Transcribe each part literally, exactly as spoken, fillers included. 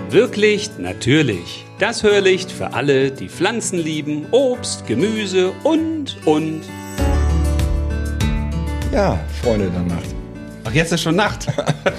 Wirklich natürlich. Das Hörlicht für alle, die Pflanzen lieben, Obst, Gemüse und, und. Ja, Freunde der Nacht. Ach, jetzt ist schon Nacht.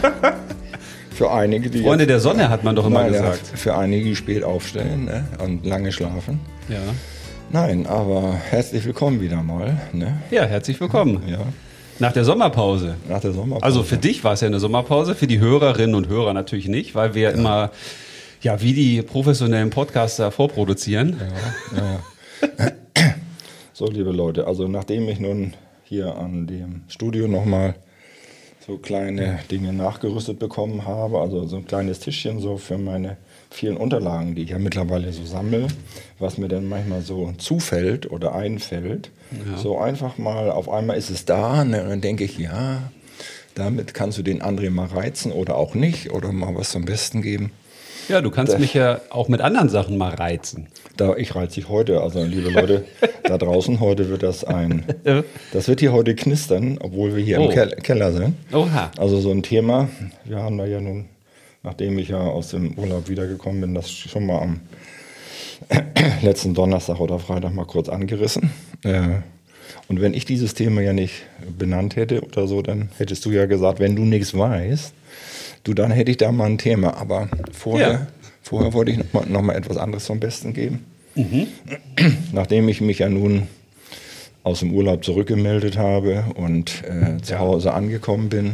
Für einige, die Freunde jetzt, der Sonne hat man doch immer nein, gesagt. Ja, für einige, die spät aufstehen, ne, und lange schlafen. Ja. Nein, aber herzlich willkommen wieder mal. Ne? Ja, herzlich willkommen. Ja, Nach der Sommerpause. nach der Sommerpause. Also für dich war es ja eine Sommerpause, für die Hörerinnen und Hörer natürlich nicht, weil wir ja immer, ja, wie die professionellen Podcaster vorproduzieren. Ja, ja. So, liebe Leute, also nachdem ich nun hier an dem Studio nochmal so kleine Dinge nachgerüstet bekommen habe, also so ein kleines Tischchen so für meine vielen Unterlagen, die ich ja mittlerweile so sammle, was mir dann manchmal so zufällt oder einfällt. Ja. So einfach mal, auf einmal ist es da, ne, und dann denke ich, ja, damit kannst du den André mal reizen oder auch nicht oder mal was zum Besten geben. Ja, du kannst Das, mich ja auch mit anderen Sachen mal reizen. Da, ich reize dich heute, also liebe Leute, da draußen, heute wird das ein, das wird hier heute knistern, obwohl wir hier oh. im Ke- Keller sind. Oha. Also so ein Thema, wir haben da ja nun, nachdem ich ja aus dem Urlaub wiedergekommen bin, das schon mal am letzten Donnerstag oder Freitag mal kurz angerissen. Und wenn ich dieses Thema ja nicht benannt hätte oder so, dann hättest du ja gesagt, wenn du nichts weißt, du, dann hätte ich da mal ein Thema. Aber vorher, ja. vorher wollte ich noch mal, noch mal etwas anderes zum Besten geben. Mhm. Nachdem ich mich ja nun aus dem Urlaub zurückgemeldet habe und äh, zu Hause angekommen bin,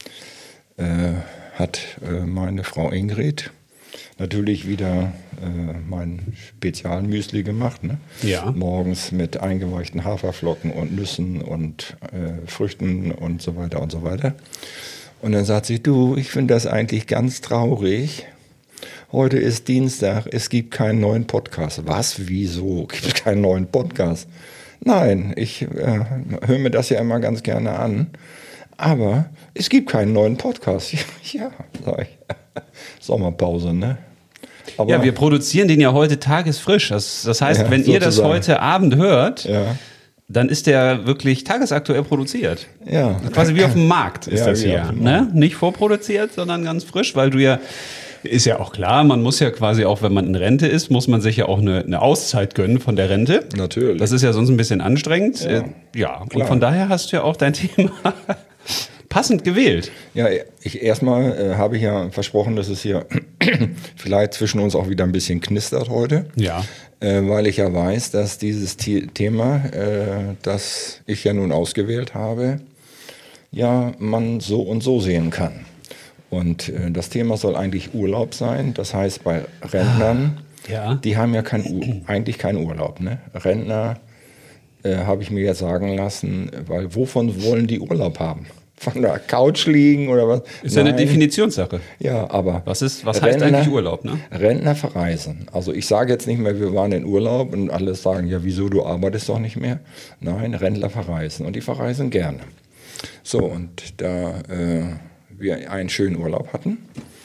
äh, hat äh, meine Frau Ingrid natürlich wieder äh, mein Spezialmüsli gemacht. Ne? Ja. Morgens mit eingeweichten Haferflocken und Nüssen und äh, Früchten und so weiter und so weiter. Und dann sagt sie, du, ich finde das eigentlich ganz traurig. Heute ist Dienstag, es gibt keinen neuen Podcast. Was, wieso gibt es keinen neuen Podcast? Nein, ich äh, höre mir das ja immer ganz gerne an. Aber es gibt keinen neuen Podcast. Ja, sag ich. Sommerpause, ne? Aber ja, wir produzieren den ja heute tagesfrisch. Das, das heißt, ja, wenn sozusagen. ihr das heute Abend hört, ja. dann ist der wirklich tagesaktuell produziert. Ja. Quasi wie auf dem Markt ist ja, das hier. Ne? Nicht vorproduziert, sondern ganz frisch, weil du ja, ist ja auch klar, man muss ja quasi auch, wenn man in Rente ist, muss man sich ja auch eine, eine Auszeit gönnen von der Rente. Natürlich. Das ist ja sonst ein bisschen anstrengend. Ja, äh, ja. Und von daher hast du ja auch dein Thema passend gewählt. Ja, ich erstmal äh, habe ich ja versprochen, dass es hier vielleicht zwischen uns auch wieder ein bisschen knistert heute. Ja. Äh, weil ich ja weiß, dass dieses T- Thema, äh, das ich ja nun ausgewählt habe, ja, man so und so sehen kann. Und äh, das Thema soll eigentlich Urlaub sein. Das heißt, bei Rentnern, ah, ja. die haben ja kein, eigentlich keinen Urlaub. Ne? Rentner äh, habe ich mir jetzt sagen lassen, weil wovon wollen die Urlaub haben? Von der Couch liegen oder was? Ist ja eine Definitionssache. Ja, aber was ist, was heißt Rentner, eigentlich Urlaub, ne? Rentner verreisen. Also ich sage jetzt nicht mehr, wir waren in Urlaub und alle sagen, ja, wieso, du arbeitest doch nicht mehr. Nein, Rentner verreisen und die verreisen gerne. So, und da äh, wir einen schönen Urlaub hatten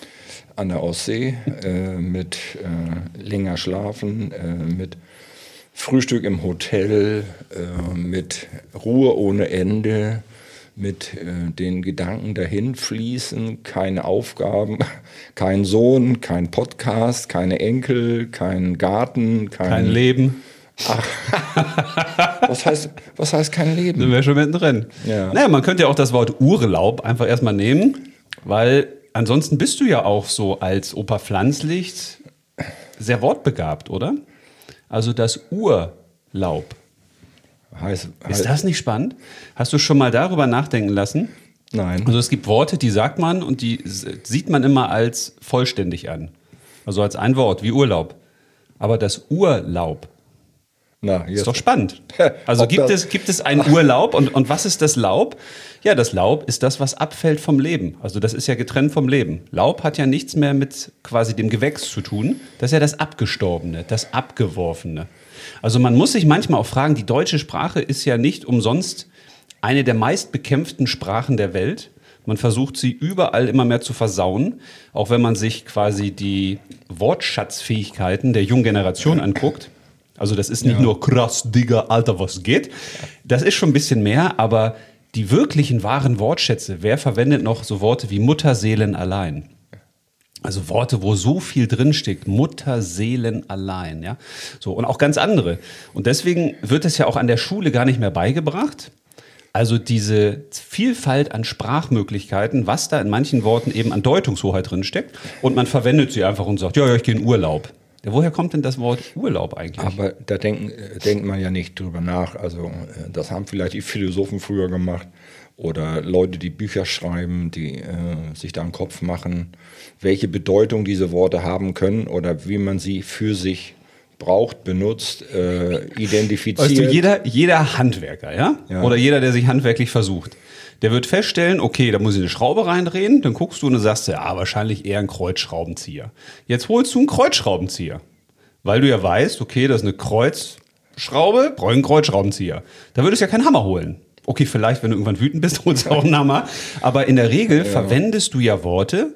an der Ostsee äh, mit äh, länger schlafen, äh, mit Frühstück im Hotel, äh, mit Ruhe ohne Ende, mit äh, den Gedanken dahin fließen, keine Aufgaben, kein Sohn, kein Podcast, keine Enkel, kein Garten, kein, kein Leben. Ach, was heißt, was heißt kein Leben? Sind wir schon mittendrin. Ja. Naja, man könnte ja auch das Wort Urlaub einfach erstmal nehmen, weil ansonsten bist du ja auch so als Opa Pflanzlicht sehr wortbegabt, oder? Also das Urlaub. Heißt, Ist heißt, das nicht spannend? Hast du schon mal darüber nachdenken lassen? Nein. Also es gibt Worte, die sagt man und die sieht man immer als vollständig an. Also als ein Wort, wie Urlaub. Aber das Urlaub Na, jetzt. ist doch spannend. Also gibt es, gibt es einen Urlaub und, und was ist das Laub? Ja, das Laub ist das, was abfällt vom Leben. Also das ist ja getrennt vom Leben. Laub hat ja nichts mehr mit quasi dem Gewächs zu tun. Das ist ja das Abgestorbene, das Abgeworfene. Also man muss sich manchmal auch fragen, die deutsche Sprache ist ja nicht umsonst eine der meistbekämpften Sprachen der Welt. Man versucht sie überall immer mehr zu versauen, auch wenn man sich quasi die Wortschatzfähigkeiten der jungen Generation anguckt. Also das ist nicht ja. nur krass, Digga, Alter, was geht? Das ist schon ein bisschen mehr, aber die wirklichen wahren Wortschätze, wer verwendet noch so Worte wie Mutterseelen allein? Also Worte, wo so viel drinsteckt, Mutterseelen allein, ja. So, und auch ganz andere. Und deswegen wird es ja auch an der Schule gar nicht mehr beigebracht. Also diese Vielfalt an Sprachmöglichkeiten, was da in manchen Worten eben an Deutungshoheit drinsteckt. Und man verwendet sie einfach und sagt, ja, ja, ich gehe in Urlaub. Ja, woher kommt denn das Wort Urlaub eigentlich? Aber da denken, denkt man ja nicht drüber nach. Also das haben vielleicht die Philosophen früher gemacht oder Leute, die Bücher schreiben, die äh, sich da einen Kopf machen, welche Bedeutung diese Worte haben können oder wie man sie für sich braucht, benutzt, äh, identifiziert. Weißt du, jeder, jeder Handwerker, ja? ja, oder jeder, der sich handwerklich versucht, der wird feststellen, okay, da muss ich eine Schraube reindrehen, dann guckst du und dann sagst du, ja, wahrscheinlich eher ein Kreuzschraubenzieher. Jetzt holst du einen Kreuzschraubenzieher, weil du ja weißt, okay, das ist eine Kreuzschraube, brauche ich einen Kreuzschraubenzieher. Da würdest du ja keinen Hammer holen. Okay, vielleicht, wenn du irgendwann wütend bist, holst du auch einen Hammer. Aber in der Regel ja. verwendest du ja Worte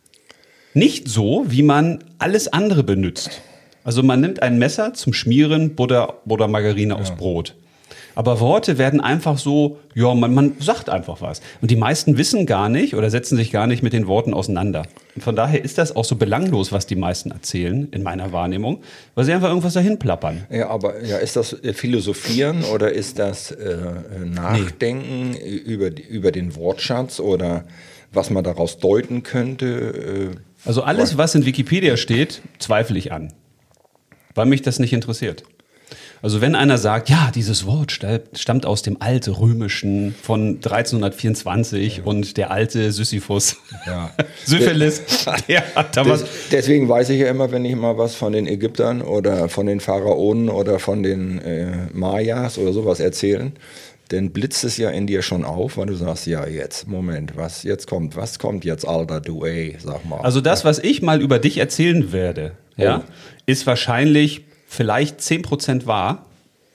nicht so, wie man alles andere benutzt. Also man nimmt ein Messer zum Schmieren Butter oder Margarine ja. aufs Brot. Aber Worte werden einfach so, ja, man, man sagt einfach was. Und die meisten wissen gar nicht oder setzen sich gar nicht mit den Worten auseinander. Und von daher ist das auch so belanglos, was die meisten erzählen, in meiner Wahrnehmung, weil sie einfach irgendwas dahin plappern. Ja, aber ja, ist das Philosophieren oder ist das äh, Nachdenken nee. über, über den Wortschatz oder was man daraus deuten könnte? Äh, also alles, was in Wikipedia steht, zweifle ich an, weil mich das nicht interessiert. Also wenn einer sagt, ja, dieses Wort stammt aus dem Altrömischen von dreizehnhundertvierundzwanzig ja. und der alte Sisyphus, ja. Syphilis, der hat da was. Deswegen weiß ich ja immer, wenn ich mal was von den Ägyptern oder von den Pharaonen oder von den äh, Mayas oder sowas erzählen, dann blitzt es ja in dir schon auf, weil du sagst, ja jetzt, Moment, was jetzt kommt, was kommt jetzt, alter du, ey, sag mal. Also das, was ich mal über dich erzählen werde, oh. ja, ist wahrscheinlich vielleicht zehn Prozent wahr,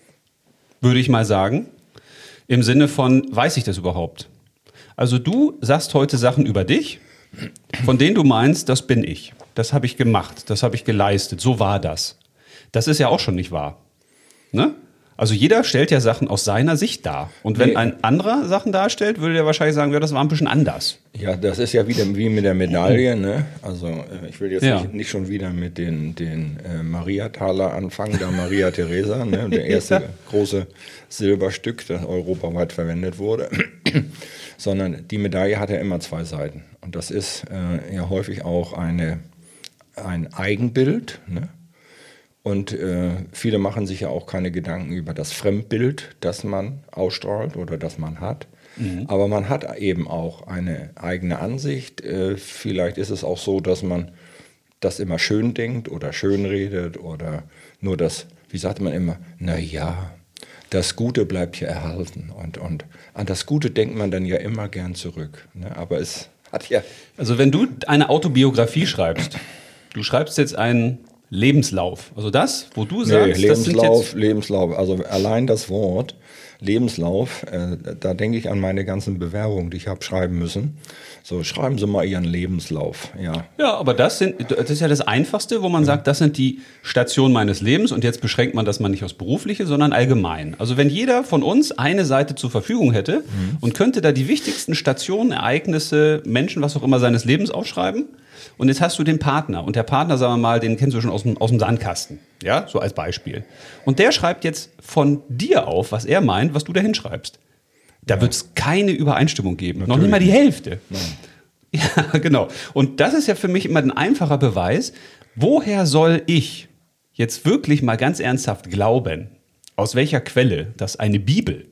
würde ich mal sagen, im Sinne von, weiß ich das überhaupt? Also du sagst heute Sachen über dich, von denen du meinst, das bin ich, das habe ich gemacht, das habe ich geleistet, so war das. Das ist ja auch schon nicht wahr, ne? Also jeder stellt ja Sachen aus seiner Sicht dar. Und wenn nee. ein anderer Sachen darstellt, würde er wahrscheinlich sagen, ja, das war ein bisschen anders. Ja, das ist ja wieder wie mit der Medaille. Ne? Also ich will jetzt ja. nicht, nicht schon wieder mit den, den äh, Mariataler anfangen, da Maria Theresa, ne? Der erste ja. große Silberstück, das europaweit verwendet wurde. Sondern die Medaille hat ja immer zwei Seiten. Und das ist äh, ja häufig auch eine, ein Eigenbild, ne? Und äh, viele machen sich ja auch keine Gedanken über das Fremdbild, das man ausstrahlt oder das man hat. Mhm. Aber man hat eben auch eine eigene Ansicht. Äh, vielleicht ist es auch so, dass man das immer schön denkt oder schön redet oder nur das, wie sagt man immer, na ja, das Gute bleibt ja erhalten. Und, und an das Gute denkt man dann ja immer gern zurück. Ne? Aber es hat ja... Also wenn du eine Autobiografie schreibst, du schreibst jetzt einen Lebenslauf. Also das, wo du sagst, nee, das sind jetzt... Lebenslauf, also allein das Wort Lebenslauf, äh, da denke ich an meine ganzen Bewerbungen, die ich habe schreiben müssen. So, schreiben Sie mal Ihren Lebenslauf. Ja, ja, aber das, sind, das ist ja das Einfachste, wo man ja. sagt, das sind die Stationen meines Lebens und jetzt beschränkt man das mal nicht aufs Berufliche, sondern allgemein. Also wenn jeder von uns eine Seite zur Verfügung hätte mhm. und könnte da die wichtigsten Stationen, Ereignisse, Menschen, was auch immer seines Lebens aufschreiben, und jetzt hast du den Partner. Und der Partner, sagen wir mal, den kennst du schon aus dem, aus dem Sandkasten. Ja, so als Beispiel. Und der schreibt jetzt von dir auf, was er meint, was du da hinschreibst. Da ja. wird es keine Übereinstimmung geben. Natürlich. Noch nicht mal die Hälfte. Nein. Ja, genau. Und das ist ja für mich immer ein einfacher Beweis. Woher soll ich jetzt wirklich mal ganz ernsthaft glauben, aus welcher Quelle, dass eine Bibel,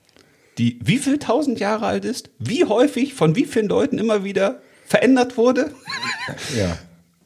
die wie viel tausend Jahre alt ist, wie häufig, von wie vielen Leuten immer wieder verändert wurde? Ja.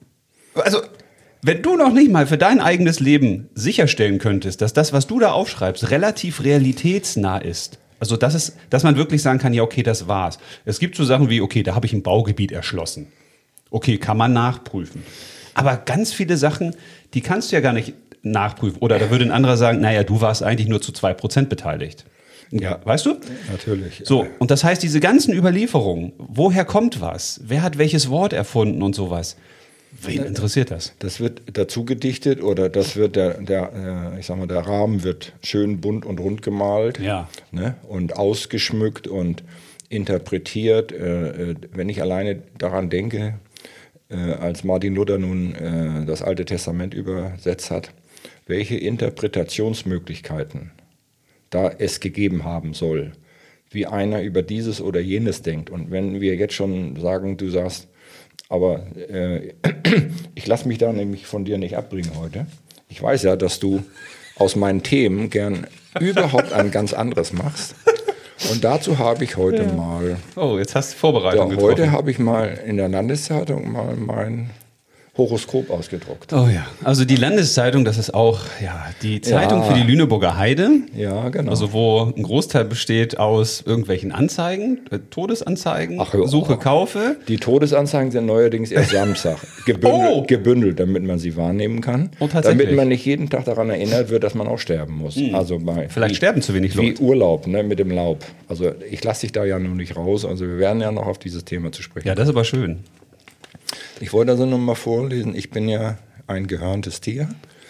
Also, wenn du noch nicht mal für dein eigenes Leben sicherstellen könntest, dass das, was du da aufschreibst, relativ realitätsnah ist, also dass, es, dass man wirklich sagen kann, ja, okay, das war's. Es gibt so Sachen wie, okay, da habe ich ein Baugebiet erschlossen. Okay, kann man nachprüfen. Aber ganz viele Sachen, die kannst du ja gar nicht nachprüfen. Oder da würde ein anderer sagen, naja, du warst eigentlich nur zu zwei Prozent beteiligt. Ja, weißt du? Natürlich. So, und das heißt, diese ganzen Überlieferungen, woher kommt was? Wer hat welches Wort erfunden und sowas? Wen interessiert das? Das wird dazu gedichtet oder das wird der, der ich sag mal, der Rahmen wird schön bunt und rund gemalt, ja. ne? Und ausgeschmückt und interpretiert. Wenn ich alleine daran denke, äh, als Martin Luther nun äh, das Alte Testament übersetzt hat, welche Interpretationsmöglichkeiten da es gegeben haben soll, wie einer über dieses oder jenes denkt. Und wenn wir jetzt schon sagen, du sagst, aber äh, ich lasse mich da nämlich von dir nicht abbringen heute. Ich weiß ja, dass du aus meinen Themen gern überhaupt ein ganz anderes machst. Und dazu habe ich heute ja. mal... Oh, jetzt hast du Vorbereitung ja, getroffen. Heute habe ich mal in der Landeszeitung mal mein Horoskop ausgedruckt. Oh ja, also die Landeszeitung, das ist auch ja, die Zeitung ja. für die Lüneburger Heide. Ja, genau. Also wo ein Großteil besteht aus irgendwelchen Anzeigen, äh, Todesanzeigen, Ach, Suche, Kaufe. Die Todesanzeigen sind neuerdings erst Samstag gebündelt, oh. gebündelt, damit man sie wahrnehmen kann. Oh, tatsächlich. Damit man nicht jeden Tag daran erinnert wird, dass man auch sterben muss. Mhm. Also bei, Vielleicht wie, sterben zu wenig Leute. Wie Urlaub, ne, mit dem Laub. Also ich lasse dich da ja nur nicht raus. Also wir werden ja noch auf dieses Thema zu sprechen. Ja, das ist aber schön. Ich wollte also noch mal vorlesen, ich bin ja ein gehörntes Tier,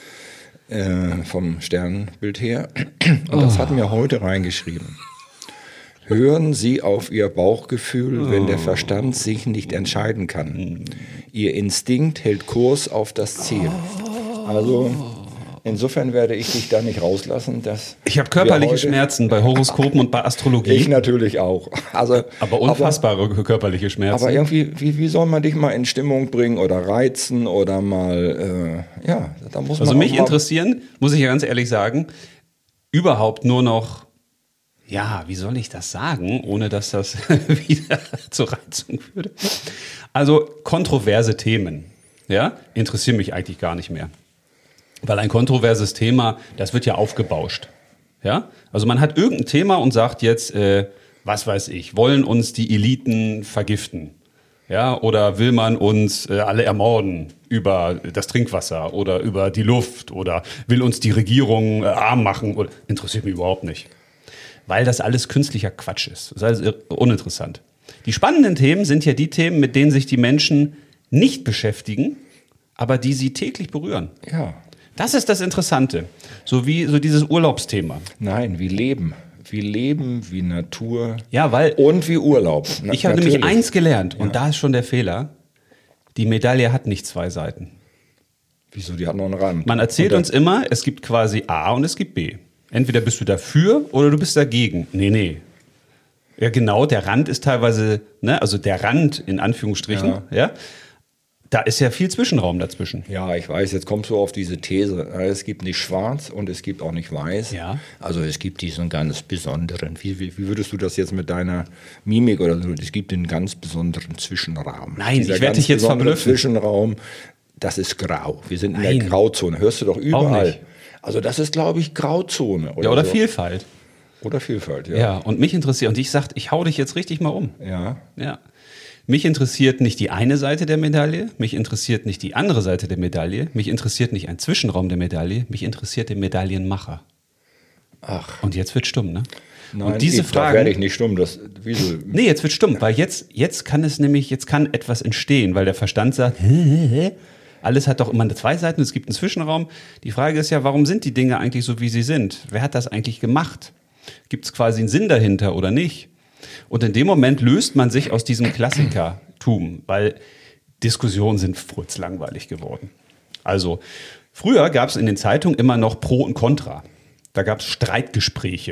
äh, vom Sternbild her. Und das oh. hat mir heute reingeschrieben. Hören Sie auf Ihr Bauchgefühl, oh. wenn der Verstand sich nicht entscheiden kann. Ihr Instinkt hält Kurs auf das Ziel. Also insofern werde ich dich da nicht rauslassen. Dass ich habe körperliche Schmerzen bei Horoskopen und bei Astrologie. Ich natürlich auch. Also, aber unfassbare aber, körperliche Schmerzen. Aber irgendwie, wie, wie soll man dich mal in Stimmung bringen oder reizen oder mal, äh, ja, da muss man Also mich mal interessieren, muss ich ja ganz ehrlich sagen, überhaupt nur noch, ja, wie soll ich das sagen, ohne dass das wieder zur Reizung würde. Also kontroverse Themen, ja, interessieren mich eigentlich gar nicht mehr. Weil ein kontroverses Thema, das wird ja aufgebauscht. Ja? Also man hat irgendein Thema und sagt jetzt, äh, was weiß ich, wollen uns die Eliten vergiften? Ja? Oder will man uns äh, alle ermorden über das Trinkwasser oder über die Luft? Oder will uns die Regierung äh, arm machen? Oder, interessiert mich überhaupt nicht. Weil das alles künstlicher Quatsch ist. Das ist alles uninteressant. Die spannenden Themen sind ja die Themen, mit denen sich die Menschen nicht beschäftigen, aber die sie täglich berühren. Ja. Das ist das Interessante, so wie so dieses Urlaubsthema. Nein, wie Leben, wie Leben, wie Natur ja, weil und wie Urlaub. Na, ich habe nämlich eins gelernt und ja. da ist schon der Fehler, die Medaille hat nicht zwei Seiten. Wieso, die hat noch einen Rand. Man erzählt uns immer, es gibt quasi A und es gibt B. Entweder bist du dafür oder du bist dagegen. Nee, nee. Ja genau, der Rand ist teilweise, ne, also der Rand in Anführungsstrichen, ja, ja. Da ist ja viel Zwischenraum dazwischen. Ja, ich weiß, jetzt kommst du auf diese These. Es gibt nicht schwarz und es gibt auch nicht weiß. Ja. Also es gibt diesen ganz besonderen, wie, wie, wie würdest du das jetzt mit deiner Mimik oder so, es gibt einen ganz besonderen Zwischenraum. Nein, Dieser ich werde dich jetzt verblüffen. Zwischenraum, das ist grau. Wir sind in Nein. der Grauzone. Hörst du doch überall. Also das ist, glaube ich, Grauzone. Oder ja, oder so. Vielfalt. Oder Vielfalt, ja. Ja, und mich interessiert, und ich sag, ich hau dich jetzt richtig mal um. Ja. Ja. Mich interessiert nicht die eine Seite der Medaille, mich interessiert nicht die andere Seite der Medaille, mich interessiert nicht ein Zwischenraum der Medaille, mich interessiert der Medaillenmacher. Ach. Und jetzt wird stumm, ne? Nein, und diese ich, Fragen, da werde ich nicht stumm. Das, wieso? Nee, jetzt wird stumm, weil jetzt, jetzt kann es nämlich, jetzt kann etwas entstehen, weil der Verstand sagt, hä, hä, hä? Alles hat doch immer zwei Seiten, es gibt einen Zwischenraum. Die Frage ist ja, warum sind die Dinge eigentlich so, wie sie sind? Wer hat das eigentlich gemacht? Gibt es quasi einen Sinn dahinter oder nicht? Und in dem Moment löst man sich aus diesem Klassikertum, weil Diskussionen sind furzlangweilig geworden. Also früher gab es in den Zeitungen immer noch Pro und Contra. Da gab es Streitgespräche.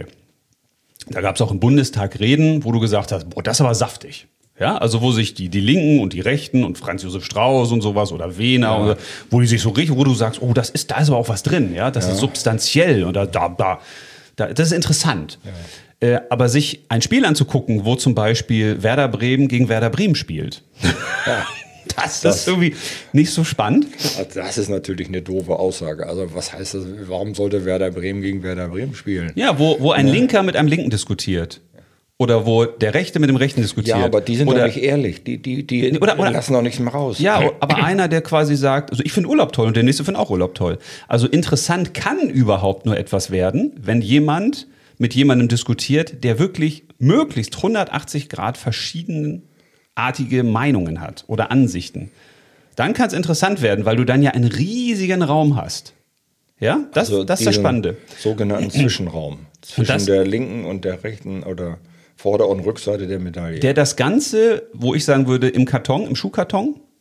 Da gab es auch im Bundestag Reden, wo du gesagt hast, boah, das ist aber saftig. Ja, also wo sich die, die Linken und die Rechten und Franz Josef Strauß und sowas oder Wehner, ja. oder, wo die sich so richtig, wo du sagst, oh, das ist, da ist aber auch was drin, ja, das ja. ist substanziell und da, da, da, das ist interessant. Ja. Äh, aber sich ein Spiel anzugucken, wo zum Beispiel Werder Bremen gegen Werder Bremen spielt, ja. das, das ist irgendwie nicht so spannend. Das ist natürlich eine doofe Aussage. Also was heißt das? Warum sollte Werder Bremen gegen Werder Bremen spielen? Ja, wo, wo ein ja. Linker mit einem Linken diskutiert. Oder wo der Rechte mit dem Rechten diskutiert. Ja, aber die sind oder, doch nicht ehrlich. Die, die, die oder, oder, lassen doch nichts mehr raus. Ja, aber einer, der quasi sagt, also ich finde Urlaub toll und der nächste findet auch Urlaub toll. Also interessant kann überhaupt nur etwas werden, wenn jemand mit jemandem diskutiert, der wirklich möglichst hundertachtzig Grad verschiedenartige Meinungen hat oder Ansichten. Dann kann es interessant werden, weil du dann ja einen riesigen Raum hast. Ja, das, also das ist das Spannende. Sogenannten Zwischenraum. Zwischen das, der linken und der rechten oder Vorder- und Rückseite der Medaille. Der das Ganze, wo ich sagen würde, im Karton, im Schuhkarton, der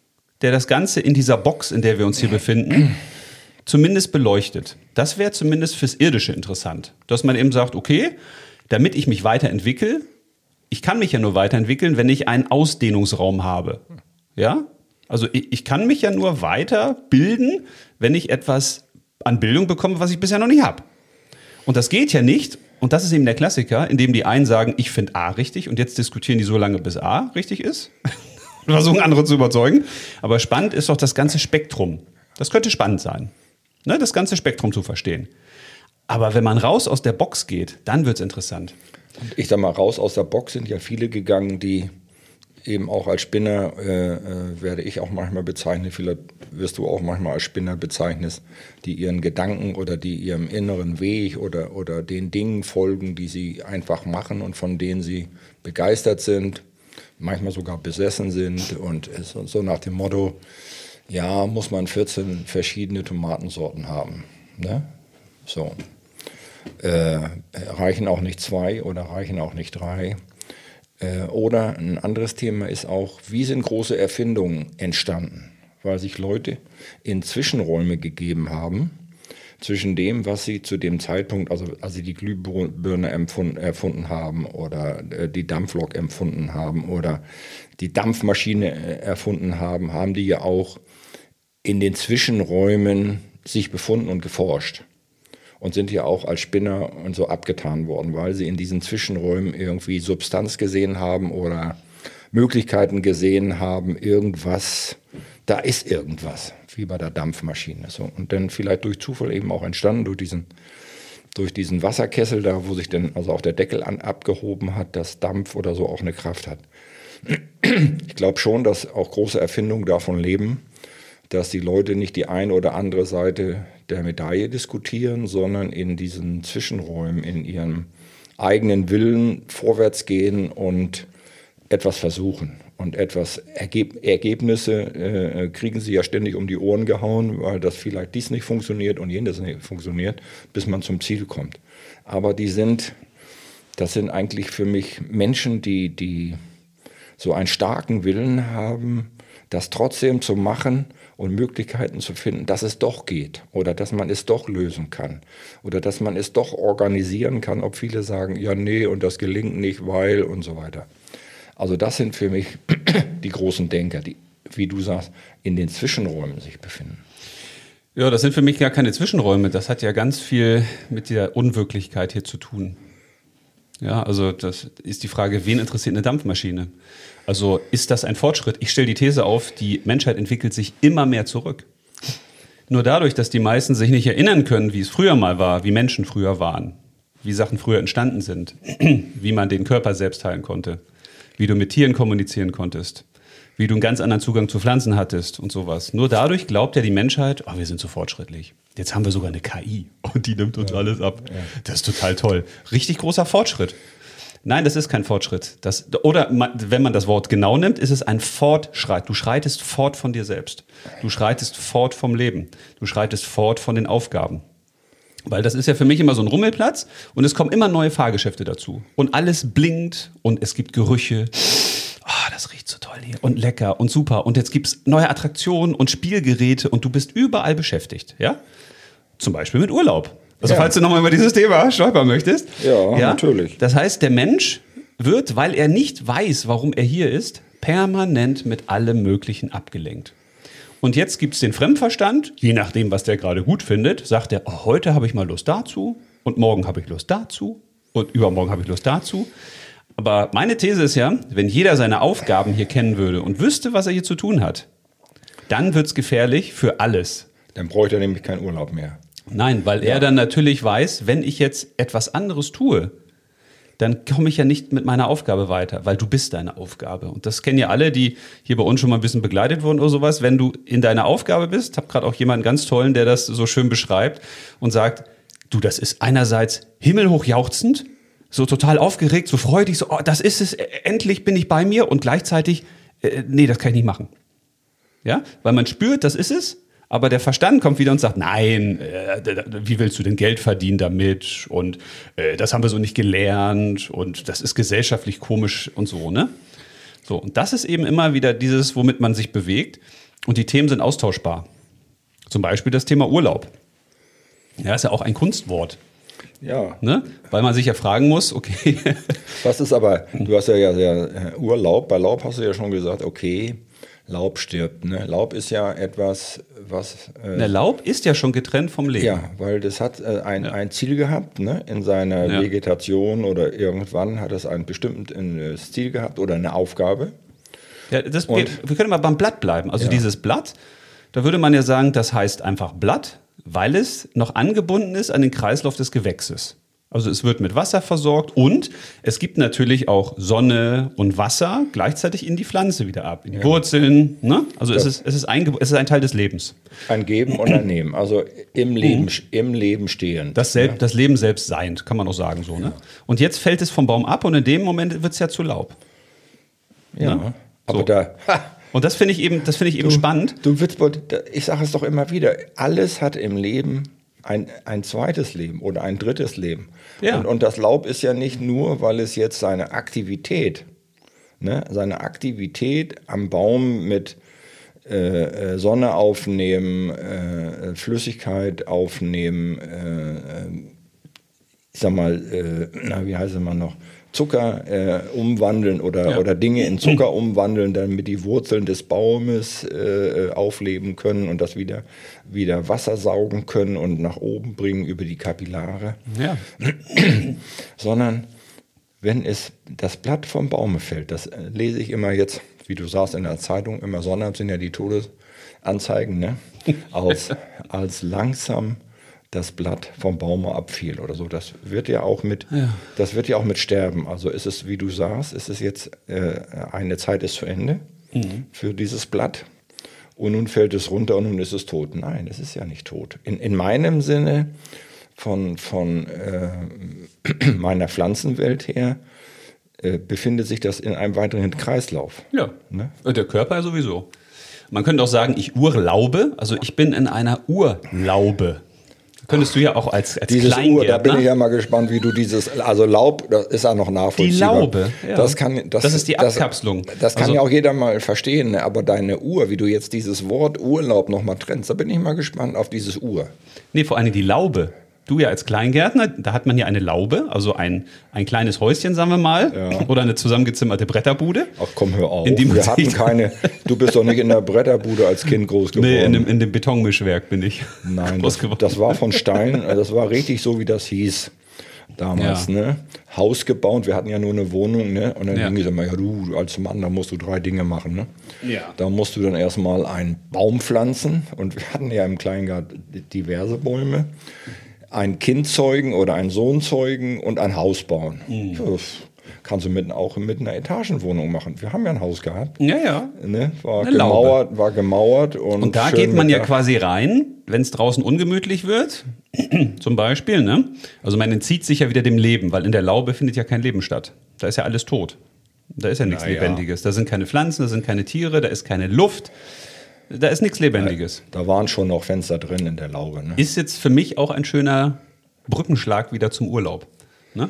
der das Ganze in dieser Box, in der wir uns hier befinden, zumindest beleuchtet. Das wäre zumindest fürs Irdische interessant. Dass man eben sagt, okay, damit ich mich weiterentwickle, ich kann mich ja nur weiterentwickeln, wenn ich einen Ausdehnungsraum habe. Ja? Also ich, ich kann mich ja nur weiterbilden, wenn ich etwas an Bildung bekomme, was ich bisher noch nicht habe. Und das geht ja nicht, und das ist eben der Klassiker, in dem die einen sagen, ich finde A richtig, und jetzt diskutieren die so lange, bis A richtig ist. Und versuchen andere zu überzeugen. Aber spannend ist doch das ganze Spektrum. Das könnte spannend sein, ne, das ganze Spektrum zu verstehen. Aber wenn man raus aus der Box geht, dann wird es interessant. Und ich sag mal, raus aus der Box sind ja viele gegangen, die eben auch als Spinner, äh, äh, werde ich auch manchmal bezeichnet, vielleicht wirst du auch manchmal als Spinner bezeichnet, die ihren Gedanken oder die ihrem inneren Weg oder, oder den Dingen folgen, die sie einfach machen und von denen sie begeistert sind, manchmal sogar besessen sind und so, so nach dem Motto, ja, muss man vierzehn verschiedene Tomatensorten haben, ne? So. Äh, reichen auch nicht zwei oder reichen auch nicht drei. Äh, oder ein anderes Thema ist auch, wie sind große Erfindungen entstanden? Weil sich Leute in Zwischenräume gegeben haben, zwischen dem, was sie zu dem Zeitpunkt, also als sie die Glühbirne empfunden, erfunden haben oder äh, die Dampflok empfunden haben oder die Dampfmaschine äh, erfunden haben, haben die ja auch in den Zwischenräumen sich befunden und geforscht. Und sind ja auch als Spinner und so abgetan worden, weil sie in diesen Zwischenräumen irgendwie Substanz gesehen haben oder Möglichkeiten gesehen haben, irgendwas, da ist irgendwas, wie bei der Dampfmaschine. So. Und dann vielleicht durch Zufall eben auch entstanden, durch diesen, durch diesen Wasserkessel, da wo sich dann also auch der Deckel an, abgehoben hat, dass Dampf oder so auch eine Kraft hat. Ich glaube schon, dass auch große Erfindungen davon leben, dass die Leute nicht die eine oder andere Seite der Medaille diskutieren, sondern in diesen Zwischenräumen, in ihrem eigenen Willen vorwärts gehen und etwas versuchen. Und etwas Ergeb- Ergebnisse äh, kriegen sie ja ständig um die Ohren gehauen, weil das vielleicht dies nicht funktioniert und jenes nicht funktioniert, bis man zum Ziel kommt. Aber die sind, das sind eigentlich für mich Menschen, die, die so einen starken Willen haben, das trotzdem zu machen und Möglichkeiten zu finden, dass es doch geht oder dass man es doch lösen kann oder dass man es doch organisieren kann, ob viele sagen, ja nee und das gelingt nicht, weil und so weiter. Also das sind für mich die großen Denker, die, wie du sagst, in den Zwischenräumen sich befinden. Ja, das sind für mich gar keine Zwischenräume, das hat ja ganz viel mit der Unwirklichkeit hier zu tun. Ja, also das ist die Frage, wen interessiert eine Dampfmaschine? Also ist das ein Fortschritt? Ich stelle die These auf, die Menschheit entwickelt sich immer mehr zurück. Nur dadurch, dass die meisten sich nicht erinnern können, wie es früher mal war, wie Menschen früher waren, wie Sachen früher entstanden sind, wie man den Körper selbst heilen konnte, wie du mit Tieren kommunizieren konntest, wie du einen ganz anderen Zugang zu Pflanzen hattest und sowas. Nur dadurch glaubt ja die Menschheit, oh, wir sind so fortschrittlich. Jetzt haben wir sogar eine K I und die nimmt uns ja alles ab. Ja. Das ist total toll. Richtig großer Fortschritt. Nein, das ist kein Fortschritt. Das, oder wenn man das Wort genau nimmt, ist es ein Fortschreit. Du schreitest fort von dir selbst. Du schreitest fort vom Leben. Du schreitest fort von den Aufgaben. Weil das ist ja für mich immer so ein Rummelplatz und es kommen immer neue Fahrgeschäfte dazu. Und alles blinkt und es gibt Gerüche. Oh, das riecht so toll hier und lecker und super. Und jetzt gibt es neue Attraktionen und Spielgeräte und du bist überall beschäftigt. Ja? Zum Beispiel mit Urlaub. Also ja. Falls du nochmal über dieses Thema stolpern möchtest. Ja, ja, natürlich. Das heißt, der Mensch wird, weil er nicht weiß, warum er hier ist, permanent mit allem Möglichen abgelenkt. Und jetzt gibt es den Fremdverstand, je nachdem, was der gerade gut findet, sagt er, oh, heute habe ich mal Lust dazu und morgen habe ich Lust dazu und übermorgen habe ich Lust dazu. Aber meine These ist ja, wenn jeder seine Aufgaben hier kennen würde und wüsste, was er hier zu tun hat, dann wird es gefährlich für alles. Dann bräuchte er nämlich keinen Urlaub mehr. Nein, weil ja. er dann natürlich weiß, wenn ich jetzt etwas anderes tue, dann komme ich ja nicht mit meiner Aufgabe weiter, weil du bist deine Aufgabe. Und das kennen ja alle, die hier bei uns schon mal ein bisschen begleitet wurden oder sowas. Wenn du in deiner Aufgabe bist, ich habe gerade auch jemanden ganz tollen, der das so schön beschreibt und sagt, du, das ist einerseits himmelhoch jauchzend, so total aufgeregt, so freudig, so, oh, das ist es, endlich bin ich bei mir und gleichzeitig, äh, nee, das kann ich nicht machen. Ja, weil man spürt, das ist es. Aber der Verstand kommt wieder und sagt, nein, äh, wie willst du denn Geld verdienen damit? Und äh, das haben wir so nicht gelernt und das ist gesellschaftlich komisch und so, ne? So, und das ist eben immer wieder dieses, womit man sich bewegt. Und die Themen sind austauschbar. Zum Beispiel das Thema Urlaub. Ja, ist ja auch ein Kunstwort. Ja. Ne? Weil man sich ja fragen muss, okay. Was ist aber, du hast ja, ja, ja Urlaub, bei Laub hast du ja schon gesagt, okay, Laub stirbt. Ne? Laub ist ja etwas, was... Äh, Der Laub ist ja schon getrennt vom Leben. Ja, weil das hat äh, ein, Ja. ein Ziel gehabt, ne? In seiner Ja. Vegetation oder irgendwann hat es ein bestimmtes Ziel gehabt oder eine Aufgabe. Ja, das, wir, Und- wir können mal beim Blatt bleiben. Also Ja. dieses Blatt, da würde man ja sagen, das heißt einfach Blatt, weil es noch angebunden ist an den Kreislauf des Gewächses. Also es wird mit Wasser versorgt und es gibt natürlich auch Sonne und Wasser gleichzeitig in die Pflanze wieder ab, in die Wurzeln. Ne? Also es ist, es, ist ein, es ist ein Teil des Lebens. Ein Geben und ein Nehmen, also im Leben, Mhm. im Leben stehen. Das, Selb, das Leben selbst seiend, kann man auch sagen so. Ne? Und jetzt fällt es vom Baum ab und in dem Moment wird es ja zu Laub. Ja, Ne? aber So. da... Ha, Und das finde ich eben, das finde ich eben spannend. Du willst, ich sage es doch immer wieder, alles hat im Leben ein, ein zweites Leben oder ein drittes Leben. Ja. Und, und das Laub ist ja nicht nur, weil es jetzt seine Aktivität, ne, seine Aktivität am Baum mit äh, äh, Sonne aufnehmen, äh, Flüssigkeit aufnehmen, äh, äh, ich sag mal, äh, na, wie heißt es mal noch? Zucker äh, umwandeln oder, Ja. oder Dinge in Zucker umwandeln, damit die Wurzeln des Baumes äh, aufleben können und das wieder, wieder Wasser saugen können und nach oben bringen über die Kapillare. Ja. Sondern wenn es das Blatt vom Baume fällt, das äh, lese ich immer jetzt, wie du sagst in der Zeitung, immer Sonnabend sind ja die Todesanzeigen, ne? als, als langsam das Blatt vom Baum abfiel oder so. Das wird ja auch mit, Ja. das wird ja auch mit Sterben. Also ist es, wie du sagst, ist es jetzt äh, eine Zeit ist zu Ende für dieses Blatt und nun fällt es runter und nun ist es tot. Nein, es ist ja nicht tot. In, in meinem Sinne von, von äh, meiner Pflanzenwelt her äh, befindet sich das in einem weiteren Kreislauf. Ja, Ne? der Körper sowieso. Man könnte auch sagen, ich urlaube, also ich bin in einer Urlaube. Könntest du ja auch als, als Dieses Uhr, da Kleingärtner. bin ich ja mal gespannt, wie du dieses, also Laub, das ist ja noch nachvollziehbar. Die Laube, ja. Das, kann, das, Das ist die Abkapselung. Das, das kann Also- ja auch jeder mal verstehen, ne? Aber deine Uhr, wie du jetzt dieses Wort Urlaub nochmal trennst, da bin ich mal gespannt auf dieses Uhr. Nee, vor allem die Laube. Du ja als Kleingärtner, da hat man ja eine Laube, also ein, ein kleines Häuschen, sagen wir mal, Ja. oder eine zusammengezimmerte Bretterbude. Ach komm, hör auf. In die man Wir hatten sich- keine, du bist doch nicht in der Bretterbude als Kind groß geworden. Nee, in dem, in dem Betonmischwerk bin ich Nein, groß das, geworden. das war von Stein, das war richtig so, wie das hieß damals. Ja. Ne? Haus gebaut, wir hatten ja nur eine Wohnung, ne? Und dann Ja. ging es immer, ja du als Mann, da musst du drei Dinge machen. Ne? Ja. Da musst du dann erstmal einen Baum pflanzen und wir hatten ja im Kleingarten diverse Bäume. Ein Kind zeugen oder einen Sohn zeugen und ein Haus bauen. Mhm. Ja, das kannst du mit, auch mit einer Etagenwohnung machen. Wir haben ja ein Haus gehabt. Ja, ja. Ne? War, Eine Laube. gemauert, war gemauert. Und, Und da schön geht man mit ja der- quasi rein, wenn es draußen ungemütlich wird, zum Beispiel. Ne? Also man entzieht sich ja wieder dem Leben, weil in der Laube findet ja kein Leben statt. Da ist ja alles tot. Da ist ja nichts Na ja. Lebendiges. Da sind keine Pflanzen, da sind keine Tiere, da ist keine Luft. Da ist nichts Lebendiges. Da waren schon noch Fenster drin in der Laube. Ne? Ist jetzt für mich auch ein schöner Brückenschlag wieder zum Urlaub. Ne?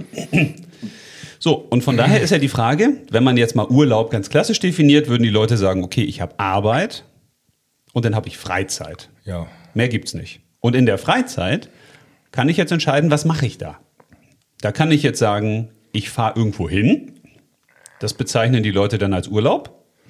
So, und von daher ist ja die Frage, wenn man jetzt mal Urlaub ganz klassisch definiert, würden die Leute sagen, okay, ich habe Arbeit und dann habe ich Freizeit. Ja. Mehr gibt's nicht. Und in der Freizeit kann ich jetzt entscheiden, was mache ich da? Da kann ich jetzt sagen, ich fahre irgendwo hin. Das bezeichnen die Leute dann als Urlaub.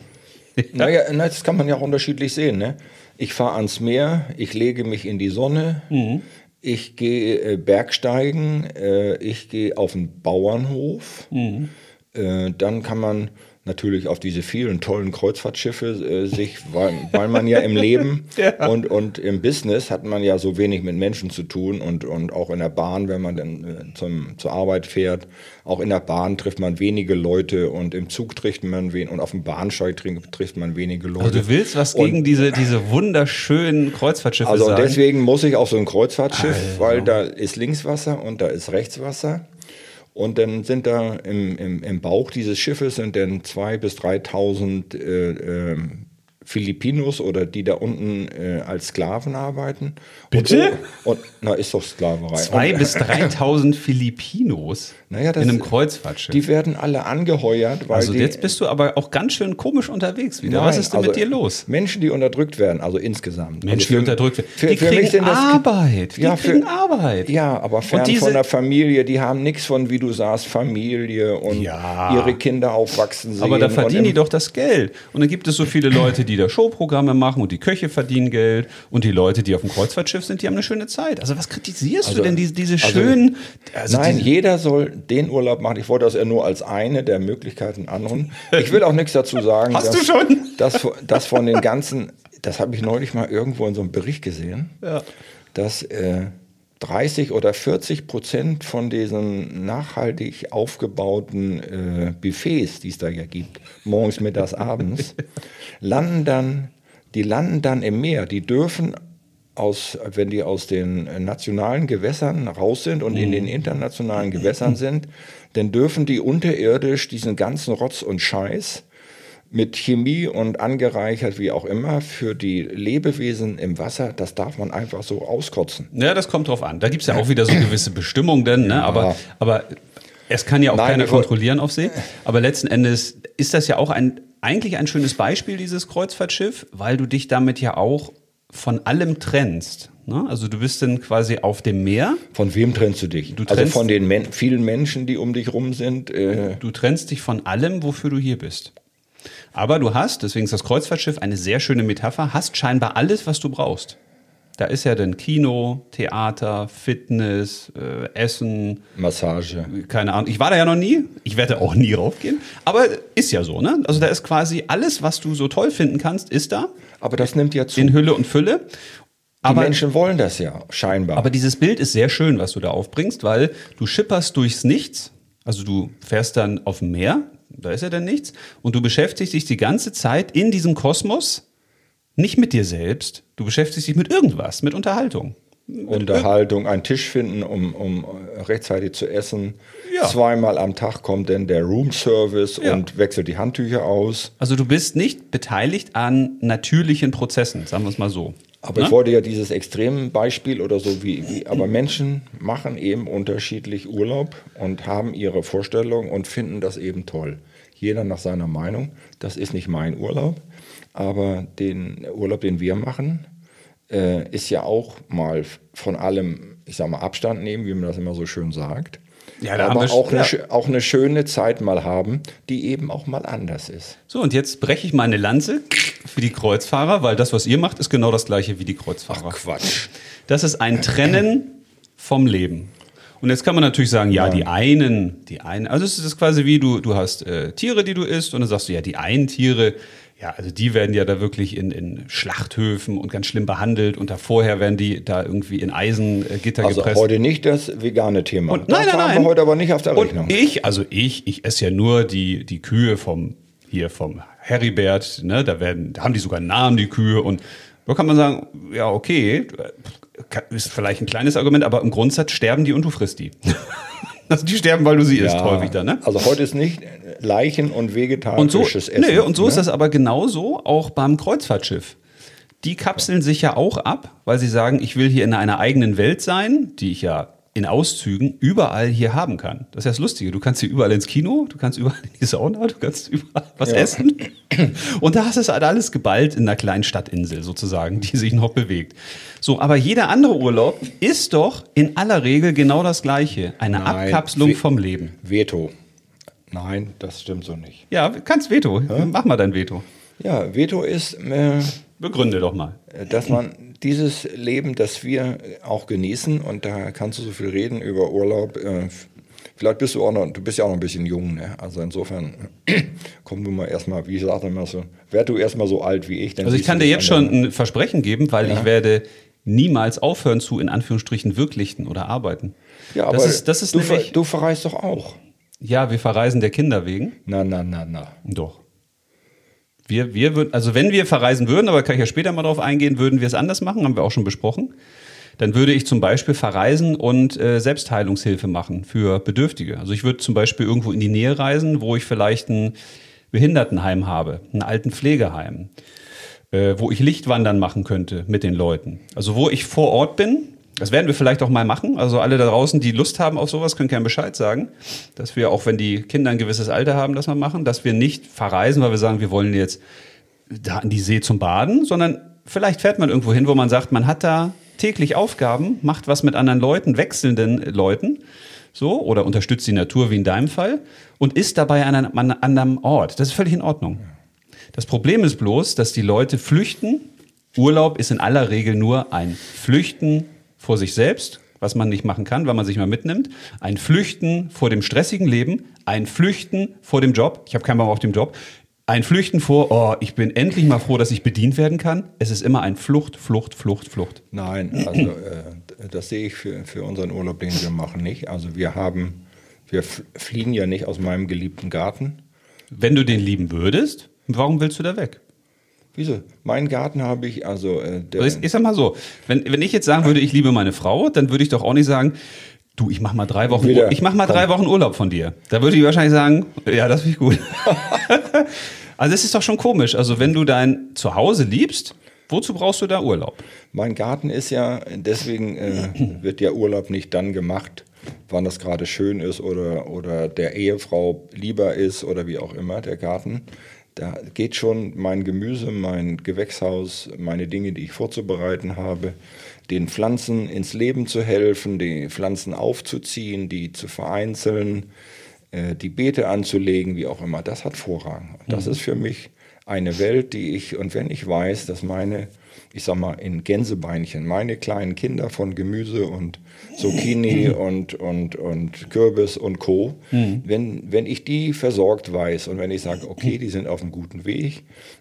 Naja, na, das kann man ja auch unterschiedlich sehen. Ne? Ich fahre ans Meer, ich lege mich in die Sonne, Mhm. ich gehe äh, Bergsteigen, äh, ich gehe auf den Bauernhof. Mhm. Äh, dann kann man natürlich auf diese vielen tollen Kreuzfahrtschiffe äh, sich, weil, weil man ja im Leben Ja. und, und im Business hat man ja so wenig mit Menschen zu tun und, und auch in der Bahn, wenn man dann äh, zum, zur Arbeit fährt, auch in der Bahn trifft man wenige Leute und im Zug trifft man wen und auf dem Bahnsteig trifft, trifft man wenige Leute. Also du willst was Und- gegen diese, diese wunderschönen Kreuzfahrtschiffe Also sagen? deswegen muss ich auf so ein Kreuzfahrtschiff, Also. weil da ist Linkswasser und da ist Rechtswasser. Und dann sind da im, im, im Bauch dieses Schiffes sind dann zweitausend bis dreitausend äh, äh, Filipinos oder die da unten äh, als Sklaven arbeiten. Bitte? Und, und na, ist doch Sklaverei. Zweitausend bis dreitausend Filipinos naja, das, in einem Kreuzfahrtschiff. Die werden alle angeheuert. Weil also die, jetzt bist du aber auch ganz schön komisch unterwegs wieder. Nein, Was ist denn also mit dir los? Menschen, die unterdrückt werden, also insgesamt. Menschen, also die unterdrückt werden. Für, die für kriegen mich sind das, Arbeit. Die ja, kriegen für, Arbeit. Ja, aber fern diese, von der Familie. Die haben nichts von, wie du sagst, Familie und ja, ihre Kinder aufwachsen sehen. Aber da verdienen die doch das Geld. Und dann gibt es so viele Leute, die da Showprogramme machen und die Köche verdienen Geld und die Leute, die auf dem Kreuzfahrtschiff sind, die haben eine schöne Zeit. Also was kritisierst also, du denn, diese, diese also, schönen... Also nein, diese, jeder soll den Urlaub machen. Ich wollte das ja nur als eine der Möglichkeiten anderen. Ich will auch nichts dazu sagen. Hast dass, du schon? Dass, dass von den ganzen, das habe ich neulich mal irgendwo in so einem Bericht gesehen, ja. dass äh, dreißig oder vierzig Prozent von diesen nachhaltig aufgebauten äh, Buffets, die es da ja gibt, morgens, mittags, abends, landen dann, die landen dann im Meer. Die dürfen aus, wenn die aus den nationalen Gewässern raus sind und mhm. in den internationalen Gewässern sind, dann dürfen die unterirdisch diesen ganzen Rotz und Scheiß mit Chemie und angereichert, wie auch immer, für die Lebewesen im Wasser, das darf man einfach so auskotzen. Ja, das kommt drauf an. Da gibt es ja auch wieder so gewisse Bestimmungen, denn, ne? Ja. aber, aber es kann ja auch Nein, keiner kontrollieren auf See. Aber letzten Endes ist das ja auch ein, eigentlich ein schönes Beispiel, dieses Kreuzfahrtschiff, weil du dich damit ja auch von allem trennst. Ne? Also du bist dann quasi auf dem Meer. Von wem trennst du dich? Du also trennst, von den Men- vielen Menschen, die um dich rum sind. Äh du trennst dich von allem, wofür du hier bist. Aber du hast, deswegen ist das Kreuzfahrtschiff eine sehr schöne Metapher, hast scheinbar alles, was du brauchst. Da ist ja dann Kino, Theater, Fitness, äh, Essen. Massage. Keine Ahnung. Ich war da ja noch nie. Ich werde auch nie raufgehen. Aber ist ja so, ne? Also da ist quasi alles, was du so toll finden kannst, ist da. Aber das nimmt ja zu. In Hülle und Fülle. Die Aber, Menschen wollen das ja, scheinbar. aber dieses Bild ist sehr schön, was du da aufbringst, weil du schipperst durchs Nichts. Also du fährst dann auf dem Meer, da ist ja dann nichts. Und du beschäftigst dich die ganze Zeit in diesem Kosmos, nicht mit dir selbst. Du beschäftigst dich mit irgendwas, mit Unterhaltung. Unterhaltung, einen Tisch finden, um, um rechtzeitig zu essen. Ja. Zweimal am Tag kommt dann der Roomservice Ja. und wechselt die Handtücher aus. Also du bist nicht beteiligt an natürlichen Prozessen, sagen wir es mal so. Aber Ne? ich wollte ja dieses Extrembeispiel oder so wie, wie, aber Menschen machen eben unterschiedlich Urlaub und haben ihre Vorstellung und finden das eben toll. Jeder nach seiner Meinung. Das ist nicht mein Urlaub, aber den Urlaub, den wir machen, äh, ist ja auch mal von allem, ich sag mal, Abstand nehmen, wie man das immer so schön sagt. Ja, da haben aber wir- auch, ja. eine, schö- auch eine schöne Zeit mal haben, die eben auch mal anders ist. So, und jetzt breche ich meine Lanze für die Kreuzfahrer, weil das, was ihr macht, ist genau das gleiche wie die Kreuzfahrer. Quatsch. Das ist ein Trennen vom Leben. Und jetzt kann man natürlich sagen, ja, die einen, die einen, also es ist quasi wie du, du hast äh, Tiere, die du isst, und dann sagst du, ja, die einen Tiere, ja, also die werden ja da wirklich in, in Schlachthöfen und ganz schlimm behandelt und da vorher werden die da irgendwie in Eisengitter Also gepresst. heute nicht das vegane Thema. Und, nein, das nein, haben nein. wir heute aber nicht auf der Rechnung. Und ich, also ich, ich esse ja nur die, die Kühe vom, hier vom Heribert, ne, da werden, da haben die sogar einen Namen, die Kühe, und da kann man sagen, ja, okay, ist vielleicht ein kleines Argument, aber im Grundsatz sterben die und du frisst die. Also die sterben, weil du sie isst, häufig dann, ne? Also heute ist nicht Leichen- und Und so, vegetarisches Essen. nee, und so ne? ist das aber genauso auch beim Kreuzfahrtschiff. Die kapseln sich ja auch ab, weil sie sagen, ich will hier in einer eigenen Welt sein, die ich ja in Auszügen überall hier haben kann. Das ist ja das Lustige. Du kannst hier überall ins Kino, du kannst überall in die Sauna, du kannst überall was Ja. essen. Und da hast du es halt alles geballt in einer kleinen Stadtinsel sozusagen, die sich noch bewegt. So, aber jeder andere Urlaub ist doch in aller Regel genau das Gleiche. Eine Nein, Abkapselung we- vom Leben. Veto. Nein, das stimmt so nicht. Ja, kannst Veto. Mach mal dein Veto. Ja, Veto ist, äh, Begründe doch mal. dass man dieses Leben, das wir auch genießen, und da kannst du so viel reden über Urlaub. Äh, vielleicht bist du auch noch, du bist ja auch noch ein bisschen jung, ne? Also insofern komm du mal erstmal, wie ich sage immer so, werd du erstmal so alt wie ich. Dann Also ich siehst kann du dir das jetzt an schon der- ein Versprechen geben, weil ich werde niemals aufhören zu, in Anführungsstrichen, wirklichen oder arbeiten. Ja, aber das ist, das ist du, ver, nämlich, du verreist doch auch. ja, wir verreisen der Kinder wegen. Na, na, na, na. Doch. Wir, wir würden, also wenn wir verreisen würden, aber kann ich ja später mal drauf eingehen, würden wir es anders machen, haben wir auch schon besprochen. Dann würde ich zum Beispiel verreisen und äh, Selbstheilungshilfe machen für Bedürftige. Also ich würde zum Beispiel irgendwo in die Nähe reisen, wo ich vielleicht ein Behindertenheim habe, ein Altenpflegeheim. äh, wo ich Lichtwandern machen könnte mit den Leuten. Also wo ich vor Ort bin. Das werden wir vielleicht auch mal machen. Also alle da draußen, die Lust haben auf sowas, können gerne Bescheid sagen, dass wir, auch wenn die Kinder ein gewisses Alter haben, das mal machen, dass wir nicht verreisen, weil wir sagen, wir wollen jetzt da an die See zum Baden, sondern vielleicht fährt man irgendwo hin, wo man sagt, man hat da täglich Aufgaben, macht was mit anderen Leuten, wechselnden Leuten, so, oder unterstützt die Natur, wie in deinem Fall, und ist dabei an einem, an einem anderen Ort. Das ist völlig in Ordnung. Das Problem ist bloß, dass die Leute flüchten. Urlaub ist in aller Regel nur ein Flüchten vor sich selbst, was man nicht machen kann, weil man sich mal mitnimmt. Ein Flüchten vor dem stressigen Leben, ein Flüchten vor dem Job. Ich habe keinen Bock auf den Job. Ein Flüchten vor, oh, ich bin endlich mal froh, dass ich bedient werden kann. Es ist immer ein Flucht, Flucht, Flucht, Flucht. Nein, also äh, das sehe ich für, für unseren Urlaub, den wir machen, nicht. Also wir haben, wir fliehen ja nicht aus meinem geliebten Garten. Wenn du den lieben würdest, warum willst du da weg? Wieso? Meinen Garten habe ich, also... Äh, der ich, ich sag mal so, wenn, wenn ich jetzt sagen würde, ich liebe meine Frau, dann würde ich doch auch nicht sagen, du, ich mach mal drei Wochen, Wieder, ich mach mal drei Wochen Urlaub von dir. Da würde ich wahrscheinlich sagen, ja, das finde ich gut. Also es ist doch schon komisch. Also wenn du dein Zuhause liebst, wozu brauchst du da Urlaub? Mein Garten ist ja, deswegen äh, wird ja Urlaub nicht dann gemacht, wann das gerade schön ist oder, oder der Ehefrau lieber ist oder wie auch immer, der Garten. Da geht schon mein Gemüse, mein Gewächshaus, meine Dinge, die ich vorzubereiten habe, den Pflanzen ins Leben zu helfen, die Pflanzen aufzuziehen, die zu vereinzeln, äh, die Beete anzulegen, wie auch immer. Das hat Vorrang. Das mhm. ist für mich eine Welt, die ich, und wenn ich weiß, dass meine, ich sag mal in Gänsebeinchen, meine kleinen Kinder von Gemüse und Zucchini und, und, und Kürbis und Co., mhm. wenn, wenn ich die versorgt weiß und wenn ich sage, okay, die sind auf einem guten Weg,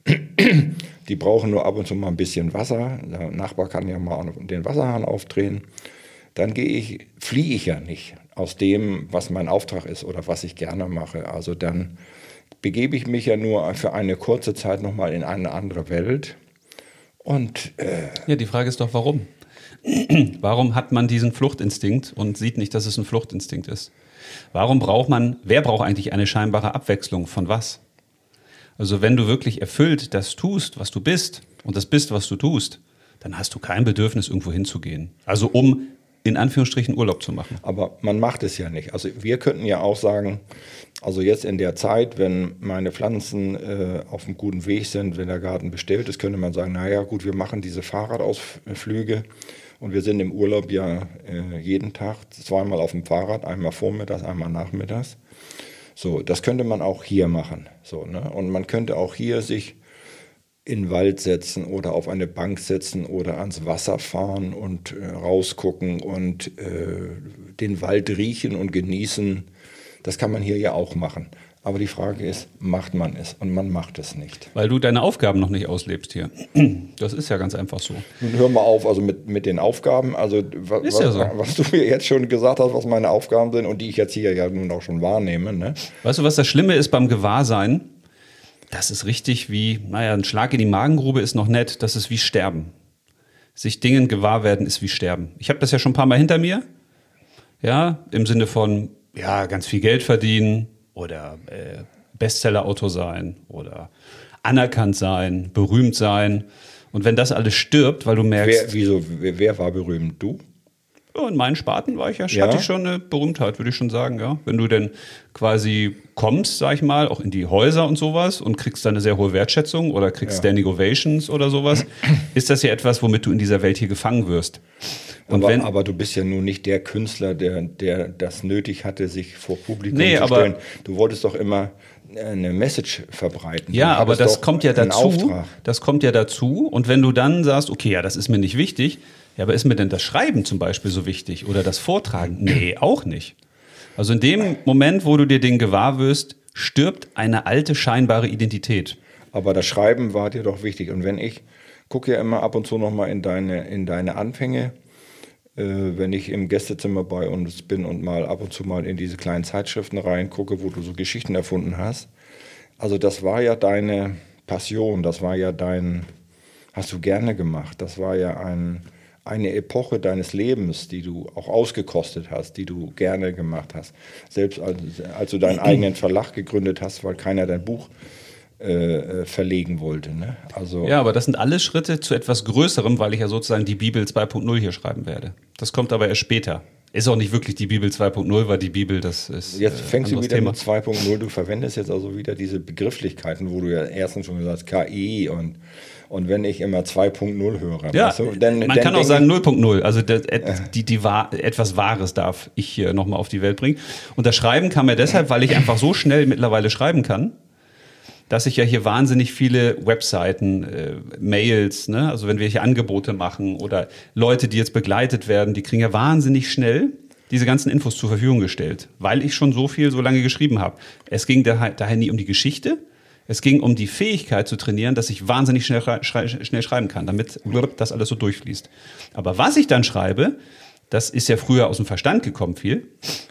die brauchen nur ab und zu mal ein bisschen Wasser, der Nachbar kann ja mal den Wasserhahn aufdrehen, dann gehe ich, fliehe ich ja nicht aus dem, was mein Auftrag ist oder was ich gerne mache. Also dann begebe ich mich ja nur für eine kurze Zeit nochmal in eine andere Welt. Und äh, ja, die Frage ist doch, warum? Warum hat man diesen Fluchtinstinkt und sieht nicht, dass es ein Fluchtinstinkt ist? Warum braucht man, wer braucht eigentlich eine scheinbare Abwechslung von was? Also wenn du wirklich erfüllt das tust, was du bist und das bist, was du tust, dann hast du kein Bedürfnis, irgendwo hinzugehen. Also um in Anführungsstrichen Urlaub zu machen. Aber man macht es ja nicht. Also wir könnten ja auch sagen, also jetzt in der Zeit, wenn meine Pflanzen äh, auf einem guten Weg sind, wenn der Garten bestellt ist, könnte man sagen, naja gut, wir machen diese Fahrradausflüge und wir sind im Urlaub ja äh, jeden Tag zweimal auf dem Fahrrad, einmal vormittags, einmal nachmittags. So, das könnte man auch hier machen. So, ne? Und man könnte auch hier sich in den Wald setzen oder auf eine Bank setzen oder ans Wasser fahren und äh, rausgucken und äh, den Wald riechen und genießen. Das kann man hier ja auch machen. Aber die Frage ist, macht man es? Und man macht es nicht. Weil du deine Aufgaben noch nicht auslebst hier. Das ist ja ganz einfach so. Nun hör mal auf, also mit, mit den Aufgaben, also wa, ist ja was, so. was du mir jetzt schon gesagt hast, was meine Aufgaben sind und die ich jetzt hier ja nun auch schon wahrnehme. Ne? Weißt du, was das Schlimme ist beim Gewahrsein? Das ist richtig wie, naja, ein Schlag in die Magengrube ist noch nett, das ist wie Sterben. Sich Dingen gewahr werden ist wie Sterben. Ich habe das ja schon ein paar Mal hinter mir. Ja, im Sinne von, ja, ganz viel Geld verdienen oder äh, Bestseller-Autor sein oder anerkannt sein, berühmt sein. Und wenn das alles stirbt, weil du merkst... Wer, wieso, wer, wer war berühmt? Du? Ja, in meinen Sparten war ich ja, Ja? hatte ich schon eine Berühmtheit, würde ich schon sagen, ja. Wenn du denn quasi kommst, sag ich mal, auch in die Häuser und sowas und kriegst da eine sehr hohe Wertschätzung oder kriegst Ja. Standing Ovations oder sowas, ist das ja etwas, womit du in dieser Welt hier gefangen wirst. Und aber, wenn, aber du bist ja nun nicht der Künstler, der, der das nötig hatte, sich vor Publikum Nee, zu aber- stellen. Du wolltest doch immer eine Message verbreiten. Ja, Du aber hattest das doch kommt ja einen dazu. Auftrag. Das kommt ja dazu. Und wenn du dann sagst, okay, ja, das ist mir nicht wichtig, ja, aber ist mir denn das Schreiben zum Beispiel so wichtig oder das Vortragen? Nee, auch nicht. Also in dem Moment, wo du dir den gewahr wirst, stirbt eine alte scheinbare Identität. Aber das Schreiben war dir doch wichtig. Und wenn ich gucke ja immer ab und zu noch mal in deine, in deine Anfänge, äh, wenn ich im Gästezimmer bei uns bin und mal ab und zu mal in diese kleinen Zeitschriften reingucke, wo du so Geschichten erfunden hast. Also das war ja deine Passion, das war ja dein, hast du gerne gemacht. Das war ja ein, eine Epoche deines Lebens, die du auch ausgekostet hast, die du gerne gemacht hast. Selbst als, als du deinen eigenen Verlag gegründet hast, weil keiner dein Buch äh, verlegen wollte. Ne? Also ja, aber das sind alles Schritte zu etwas Größerem, weil ich ja sozusagen die Bibel zwei Punkt null hier schreiben werde. Das kommt aber erst später. Ist auch nicht wirklich die Bibel zwei Punkt null, weil die Bibel, das ist Jetzt fängst äh, du wieder Thema. mit zwei Punkt null, du verwendest jetzt also wieder diese Begrifflichkeiten, wo du ja erstens schon gesagt hast, K I und, und wenn ich immer zwei Punkt null höre. Ja, weißt du, dann, man dann kann auch denk sagen null Punkt null, also das, die, die wahr, etwas Wahres darf ich hier nochmal auf die Welt bringen. Und das Schreiben kam mir deshalb, weil ich einfach so schnell mittlerweile schreiben kann, dass ich ja hier wahnsinnig viele Webseiten, äh, Mails, ne? Also wenn wir hier Angebote machen oder Leute, die jetzt begleitet werden, die kriegen ja wahnsinnig schnell diese ganzen Infos zur Verfügung gestellt, weil ich schon so viel, so lange geschrieben habe. Es ging daher, daher nie um die Geschichte, es ging um die Fähigkeit zu trainieren, dass ich wahnsinnig schnell, schrei schnell schreiben kann, damit das alles so durchfließt. Aber was ich dann schreibe, das ist ja früher aus dem Verstand gekommen viel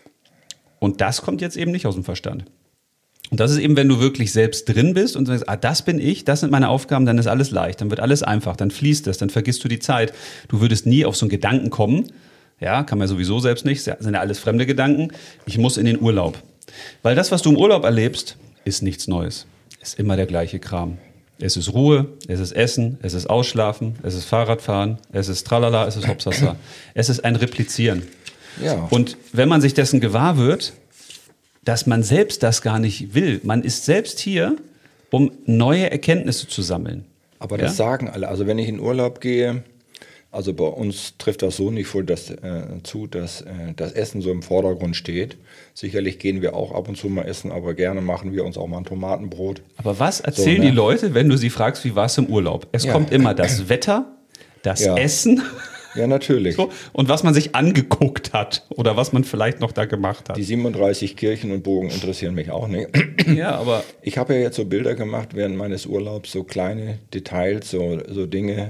und das kommt jetzt eben nicht aus dem Verstand. Und das ist eben, wenn du wirklich selbst drin bist und sagst, ah, das bin ich, das sind meine Aufgaben, dann ist alles leicht, dann wird alles einfach, dann fließt es, dann vergisst du die Zeit. Du würdest nie auf so einen Gedanken kommen, ja, kann man sowieso selbst nicht, das sind ja alles fremde Gedanken, ich muss in den Urlaub. Weil das, was du im Urlaub erlebst, ist nichts Neues, ist immer der gleiche Kram. Es ist Ruhe, es ist Essen, es ist Ausschlafen, es ist Fahrradfahren, es ist Tralala, es ist Hopsasa. Es ist ein Replizieren. Ja. Und wenn man sich dessen gewahr wird, dass man selbst das gar nicht will. Man ist selbst hier, um neue Erkenntnisse zu sammeln. Aber das ja? sagen alle. Also wenn ich in Urlaub gehe, also bei uns trifft das so nicht voll das, äh, zu, dass äh, das Essen so im Vordergrund steht. Sicherlich gehen wir auch ab und zu mal essen, aber gerne machen wir uns auch mal ein Tomatenbrot. Aber was erzählen so, ne? die Leute, wenn du sie fragst, wie war es im Urlaub? Es ja. kommt immer das Wetter, das ja. Essen. Ja, natürlich. So, und was man sich angeguckt hat oder was man vielleicht noch da gemacht hat. Die siebenunddreißig Kirchen und Bogen interessieren mich auch nicht. Ja, aber ich habe ja jetzt so Bilder gemacht während meines Urlaubs, so kleine Details, so, so Dinge,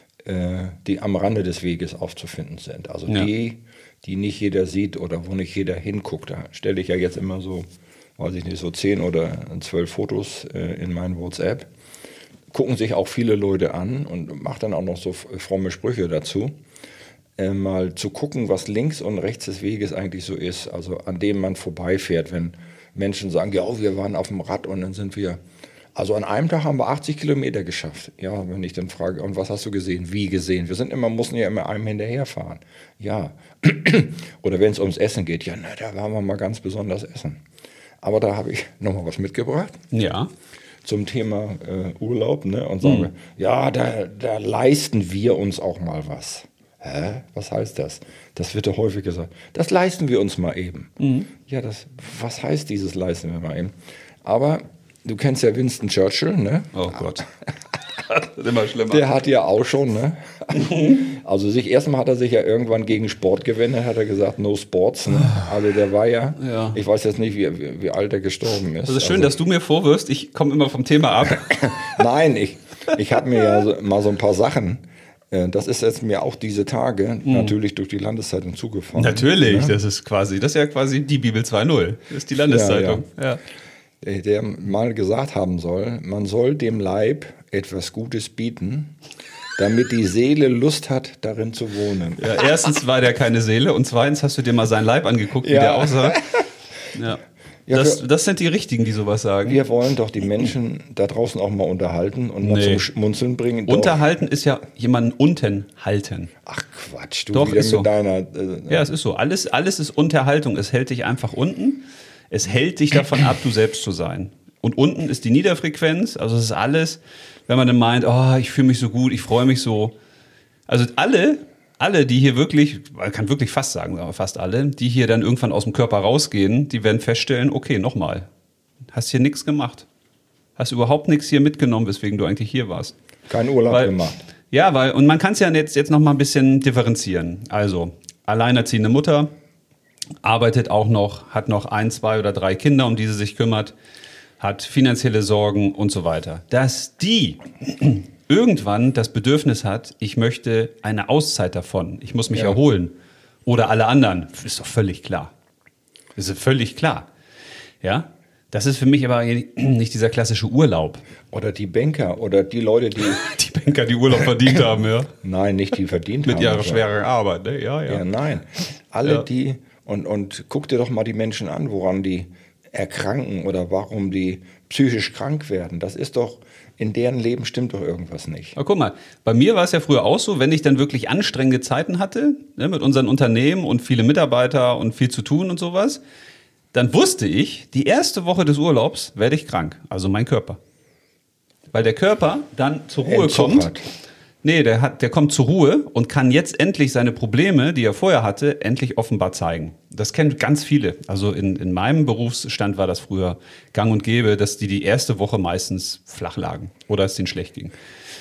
äh, die am Rande des Weges aufzufinden sind. Also ja. die, die nicht jeder sieht oder wo nicht jeder hinguckt. Da stelle ich ja jetzt immer so, weiß ich nicht, so zehn oder zwölf Fotos äh, in meinen WhatsApp. Gucken sich auch viele Leute an und mache dann auch noch so fromme Sprüche dazu. Äh, mal zu gucken, was links und rechts des Weges eigentlich so ist, also an dem man vorbeifährt, wenn Menschen sagen, ja, wir waren auf dem Rad und dann sind wir, also an einem Tag haben wir achtzig Kilometer geschafft. Ja, wenn ich dann frage, und was hast du gesehen? Wie gesehen? Wir sind immer, mussten ja immer einem hinterherfahren. Ja. Oder wenn es ums Essen geht, ja, na, da waren wir mal ganz besonders essen. Aber da habe ich nochmal was mitgebracht. Ja. Zum Thema äh, Urlaub, ne, und sagen, mhm. ja, da, da leisten wir uns auch mal was. Hä? Was heißt das? Das wird ja häufig gesagt. Das leisten wir uns mal eben. Mhm. Ja, das, was heißt dieses leisten wir mal eben? Aber du kennst ja Winston Churchill, ne? Oh Gott. Das wird immer schlimmer. Der hat ja auch schon, ne? Also sich erstmal hat er sich ja irgendwann gegen Sport gewendet, hat er gesagt, no sports, ne? Also der war ja, ja. ich weiß jetzt nicht, wie, wie, wie alt er gestorben ist. Das ist schön, also, dass du mir vorwirfst, ich komme immer vom Thema ab. Nein, ich, ich habe mir ja so, mal so ein paar Sachen, das ist jetzt mir auch diese Tage mhm. natürlich durch die Landeszeitung zugefahren. Natürlich, ne? das ist quasi, das ist ja quasi die Bibel zwei Punkt null. Das ist die Landeszeitung. Ja, ja. Ja. Der mal gesagt haben soll, man soll dem Leib etwas Gutes bieten, damit die Seele Lust hat, darin zu wohnen. Ja, erstens war der keine Seele und zweitens hast du dir mal seinen Leib angeguckt, wie ja. der aussah. Ja. Ja, das, das sind die Richtigen, die sowas sagen. Wir wollen doch die Menschen da draußen auch mal unterhalten und mal nee. zum Schmunzeln bringen. Unterhalten doch. Ist ja jemanden unten halten. Ach Quatsch, du doch, wieder ist mit so. deiner... Äh, ja, es ist so. Alles, alles ist Unterhaltung. Es hält dich einfach unten. Es hält dich davon ab, du selbst zu sein. Und unten ist die Niederfrequenz. Also es ist alles, wenn man dann meint, oh, ich fühle mich so gut, ich freue mich so. Also alle... Alle, die hier wirklich, man kann wirklich fast sagen, aber fast alle, die hier dann irgendwann aus dem Körper rausgehen, die werden feststellen, okay, nochmal, hast hier nichts gemacht. Hast überhaupt nichts hier mitgenommen, weswegen du eigentlich hier warst. Kein Urlaub weil, gemacht. Ja, weil, und man kann es ja jetzt, jetzt noch mal ein bisschen differenzieren. Also, alleinerziehende Mutter, arbeitet auch noch, hat noch ein, zwei oder drei Kinder, um die sie sich kümmert, hat finanzielle Sorgen und so weiter. Dass die irgendwann das Bedürfnis hat, ich möchte eine Auszeit davon, ich muss mich ja. erholen. Oder alle anderen, ist doch völlig klar. Das ist völlig klar. Ja, das ist für mich aber nicht dieser klassische Urlaub. Oder die Banker oder die Leute, die... die Banker, die Urlaub verdient haben, ja. Nein, nicht die verdient Mit haben. Mit ihrer schweren Arbeit, ne? Ja, ja. Ja, nein. Alle ja. die... Und, und guck dir doch mal die Menschen an, woran die erkranken oder warum die psychisch krank werden. Das ist doch, in deren Leben stimmt doch irgendwas nicht. Aber guck mal, bei mir war es ja früher auch so, wenn ich dann wirklich anstrengende Zeiten hatte, ne, mit unseren Unternehmen und viele Mitarbeiter und viel zu tun und sowas, dann wusste ich, die erste Woche des Urlaubs werde ich krank, also mein Körper. Weil der Körper dann zur Ruhe Entzug kommt. hat. Nee, der, hat, der kommt zur Ruhe und kann jetzt endlich seine Probleme, die er vorher hatte, endlich offenbar zeigen. Das kennen ganz viele. Also in, in meinem Berufsstand war das früher gang und gäbe, dass die die erste Woche meistens flach lagen oder es denen schlecht ging.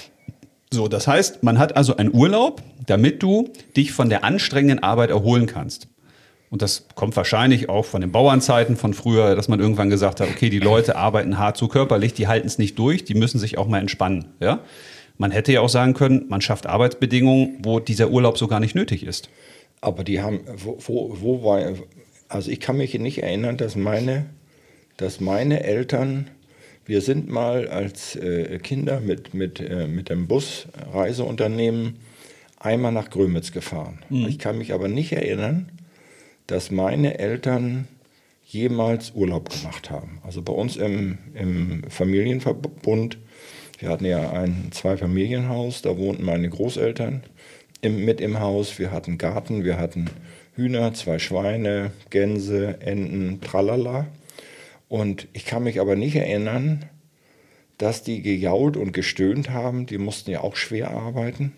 So, das heißt, man hat also einen Urlaub, damit du dich von der anstrengenden Arbeit erholen kannst. Und das kommt wahrscheinlich auch von den Bauernzeiten von früher, dass man irgendwann gesagt hat, okay, die Leute arbeiten hart so körperlich, die halten es nicht durch, die müssen sich auch mal entspannen, ja? Man hätte ja auch sagen können, man schafft Arbeitsbedingungen, wo dieser Urlaub so gar nicht nötig ist. Aber die haben, wo, wo, wo war, also ich kann mich nicht erinnern, dass meine, dass meine Eltern, wir sind mal als äh, Kinder mit, mit, äh, mit dem Busreiseunternehmen einmal nach Grömitz gefahren. Mhm. Ich kann mich aber nicht erinnern, dass meine Eltern jemals Urlaub gemacht haben. Also bei uns im, im Familienverbund, wir hatten ja ein Zweifamilienhaus, da wohnten meine Großeltern im, mit im Haus. Wir hatten Garten, wir hatten Hühner, zwei Schweine, Gänse, Enten, tralala. Und ich kann mich aber nicht erinnern, dass die gejault und gestöhnt haben. Die mussten ja auch schwer arbeiten.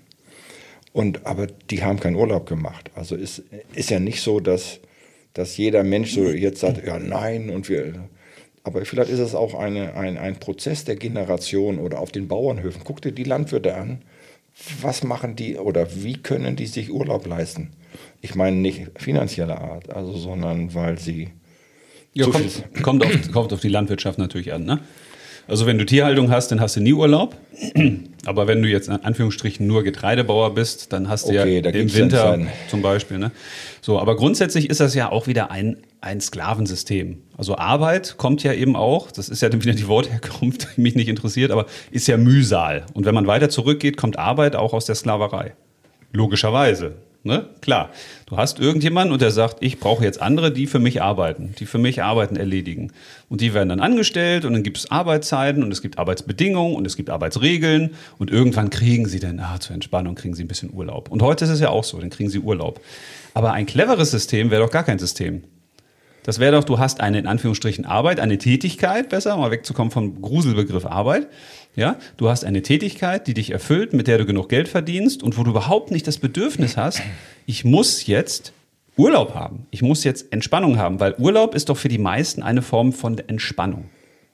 Und, aber die haben keinen Urlaub gemacht. Also ist, ist ja nicht so, dass, dass jeder Mensch so jetzt sagt, ja nein, und wir... Aber vielleicht ist es auch eine, ein, ein Prozess der Generation oder auf den Bauernhöfen. Guck dir die Landwirte an. Was machen die oder wie können die sich Urlaub leisten? Ich meine nicht finanzieller Art, also, sondern weil sie... Ja, so kommt, kommt, auf, kommt auf die Landwirtschaft natürlich an, ne? Also wenn du Tierhaltung hast, dann hast du nie Urlaub. Aber wenn du jetzt in Anführungsstrichen nur Getreidebauer bist, dann hast du okay, ja im Winter zum Beispiel. Ne? So, aber grundsätzlich ist das ja auch wieder ein, ein Sklavensystem. Also Arbeit kommt ja eben auch, das ist ja dann wieder die Wortherkunft, die mich nicht interessiert, aber ist ja Mühsal. Und wenn man weiter zurückgeht, kommt Arbeit auch aus der Sklaverei. Logischerweise. Ne? Klar, du hast irgendjemanden und der sagt, ich brauche jetzt andere, die für mich arbeiten, die für mich Arbeiten erledigen. Und die werden dann angestellt und dann gibt es Arbeitszeiten und es gibt Arbeitsbedingungen und es gibt Arbeitsregeln und irgendwann kriegen sie dann, ah, zur Entspannung kriegen sie ein bisschen Urlaub. Und heute ist es ja auch so, dann kriegen sie Urlaub. Aber ein cleveres System wäre doch gar kein System. Das wäre doch, du hast eine in Anführungsstrichen Arbeit, eine Tätigkeit, besser, mal wegzukommen vom Gruselbegriff Arbeit. Ja, du hast eine Tätigkeit, die dich erfüllt, mit der du genug Geld verdienst und wo du überhaupt nicht das Bedürfnis hast, ich muss jetzt Urlaub haben, ich muss jetzt Entspannung haben, weil Urlaub ist doch für die meisten eine Form von Entspannung.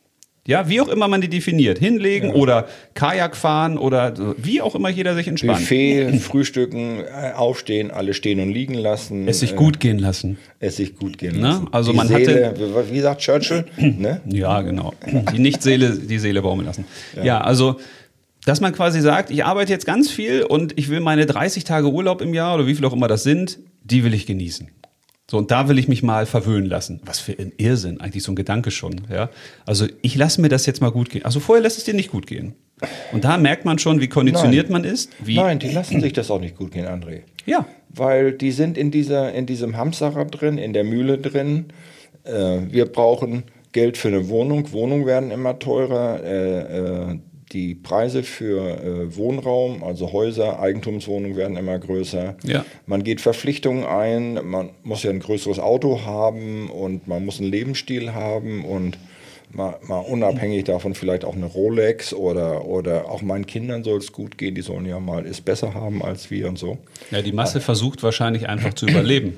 Ja, wie auch immer man die definiert, hinlegen ja. oder Kajak fahren oder wie auch immer jeder sich entspannt. Buffet, Frühstücken, aufstehen, alle stehen und liegen lassen. Es sich gut gehen lassen. Es sich gut gehen ne? lassen. Also die man Seele, hatte, wie sagt Churchill? Ne? Ja, genau. Die Nicht-Seele, die Seele baumeln lassen. Ja. ja, also dass man quasi sagt, ich arbeite jetzt ganz viel und ich will meine dreißig Tage Urlaub im Jahr oder wie viel auch immer das sind, die will ich genießen. So, und da will ich mich mal verwöhnen lassen. Was für ein Irrsinn, eigentlich so ein Gedanke schon. Ja? Also ich lasse mir das jetzt mal gut gehen. Also vorher lässt es dir nicht gut gehen. Und da merkt man schon, wie konditioniert Nein. man ist. Wie Nein, die lassen sich das auch nicht gut gehen, André. Ja. Weil die sind in, dieser, in diesem Hamsterrad drin, in der Mühle drin. Äh, wir brauchen Geld für eine Wohnung. Wohnungen werden immer teurer. Äh, äh, Die Preise für äh, Wohnraum, also Häuser, Eigentumswohnungen werden immer größer. Ja. Man geht Verpflichtungen ein, man muss ja ein größeres Auto haben und man muss einen Lebensstil haben und mal, mal unabhängig davon vielleicht auch eine Rolex oder, oder auch meinen Kindern soll es gut gehen, die sollen ja mal es besser haben als wir und so. Ja, die Masse versucht wahrscheinlich einfach zu überleben.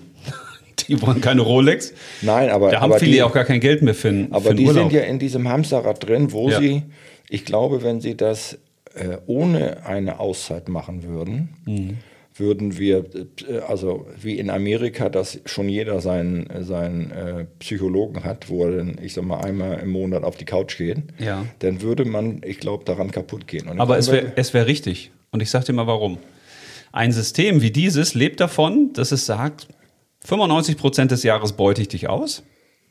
Die wollen keine Rolex. Nein, aber... Da haben aber viele die, ja auch gar kein Geld mehr für einen Aber für die Urlaub. sind ja in diesem Hamsterrad drin, wo ja. sie... Ich glaube, wenn sie das äh, ohne eine Auszeit machen würden, mhm. würden wir, äh, also wie in Amerika, dass schon jeder seinen, seinen äh, Psychologen hat, wo er dann, ich sag mal, einmal im Monat auf die Couch geht, ja. dann würde man, ich glaube, daran kaputt gehen. Und Aber es wäre es wär richtig. Und ich sag dir mal, warum. Ein System wie dieses lebt davon, dass es sagt, fünfundneunzig Prozent des Jahres beute ich dich aus.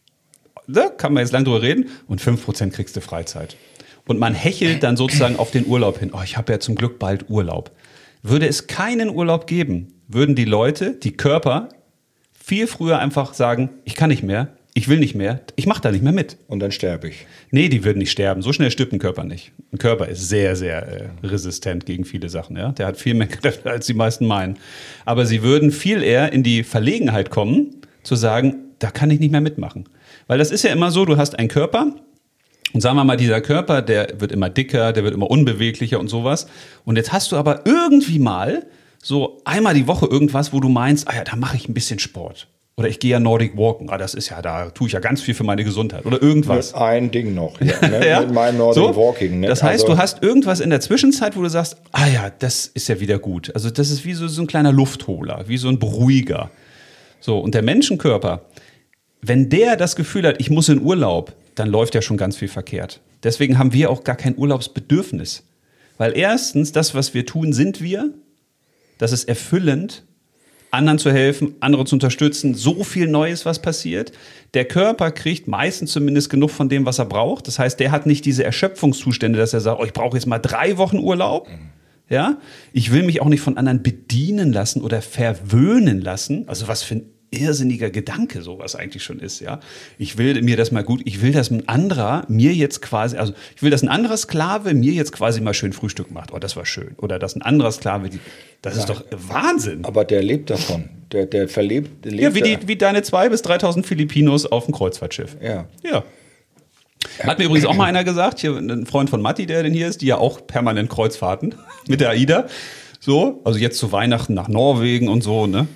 Da kann man jetzt lang drüber reden. Und fünf Prozent kriegst du Freizeit. Und man hechelt dann sozusagen auf den Urlaub hin. Oh, ich habe ja zum Glück bald Urlaub. Würde es keinen Urlaub geben, würden die Leute, die Körper, viel früher einfach sagen, ich kann nicht mehr, ich will nicht mehr, ich mache da nicht mehr mit. Und dann sterbe ich. Nee, die würden nicht sterben. So schnell stirbt ein Körper nicht. Ein Körper ist sehr, sehr äh, resistent gegen viele Sachen. Ja? Der hat viel mehr Kräfte, als die meisten meinen. Aber sie würden viel eher in die Verlegenheit kommen, zu sagen, da kann ich nicht mehr mitmachen. Weil das ist ja immer so, du hast einen Körper und sagen wir mal, dieser Körper, der wird immer dicker, der wird immer unbeweglicher und sowas. Und jetzt hast du aber irgendwie mal so einmal die Woche irgendwas, wo du meinst, ah ja, da mache ich ein bisschen Sport. Oder ich gehe ja Nordic Walken. Ah, das ist ja, da tue ich ja ganz viel für meine Gesundheit. Oder irgendwas. Mit ein Ding noch. Ja, ne? Ja. Mit meinem Nordic So? Walking. Ne? Das heißt, also, du hast irgendwas in der Zwischenzeit, wo du sagst, ah ja, das ist ja wieder gut. Also das ist wie so, so ein kleiner Luftholer, wie so ein Beruhiger. So, und der Menschenkörper, wenn der das Gefühl hat, ich muss in Urlaub, dann läuft ja schon ganz viel verkehrt. Deswegen haben wir auch gar kein Urlaubsbedürfnis. Weil erstens, das, was wir tun, sind wir. Das ist erfüllend, anderen zu helfen, andere zu unterstützen. So viel Neues, was passiert. Der Körper kriegt meistens zumindest genug von dem, was er braucht. Das heißt, der hat nicht diese Erschöpfungszustände, dass er sagt, oh, ich brauche jetzt mal drei Wochen Urlaub. Ja? Ich will mich auch nicht von anderen bedienen lassen oder verwöhnen lassen. Also was für ein irrsinniger Gedanke sowas eigentlich schon ist, ja. Ich will mir das mal gut, ich will, dass ein anderer mir jetzt quasi, also ich will, dass ein anderer Sklave mir jetzt quasi mal schön Frühstück macht. Oh, das war schön. Oder dass ein anderer Sklave, die, das ist doch Wahnsinn. Aber der lebt davon. Der, der verlebt. Der lebt ja, wie, die, wie deine zweitausend bis dreitausend Filipinos auf dem Kreuzfahrtschiff. Ja. Ja. Hat mir übrigens auch mal einer gesagt, hier ein Freund von Matti, der denn hier ist, die ja auch permanent Kreuzfahrten mit der AIDA. So, also jetzt zu Weihnachten nach Norwegen und so, ne?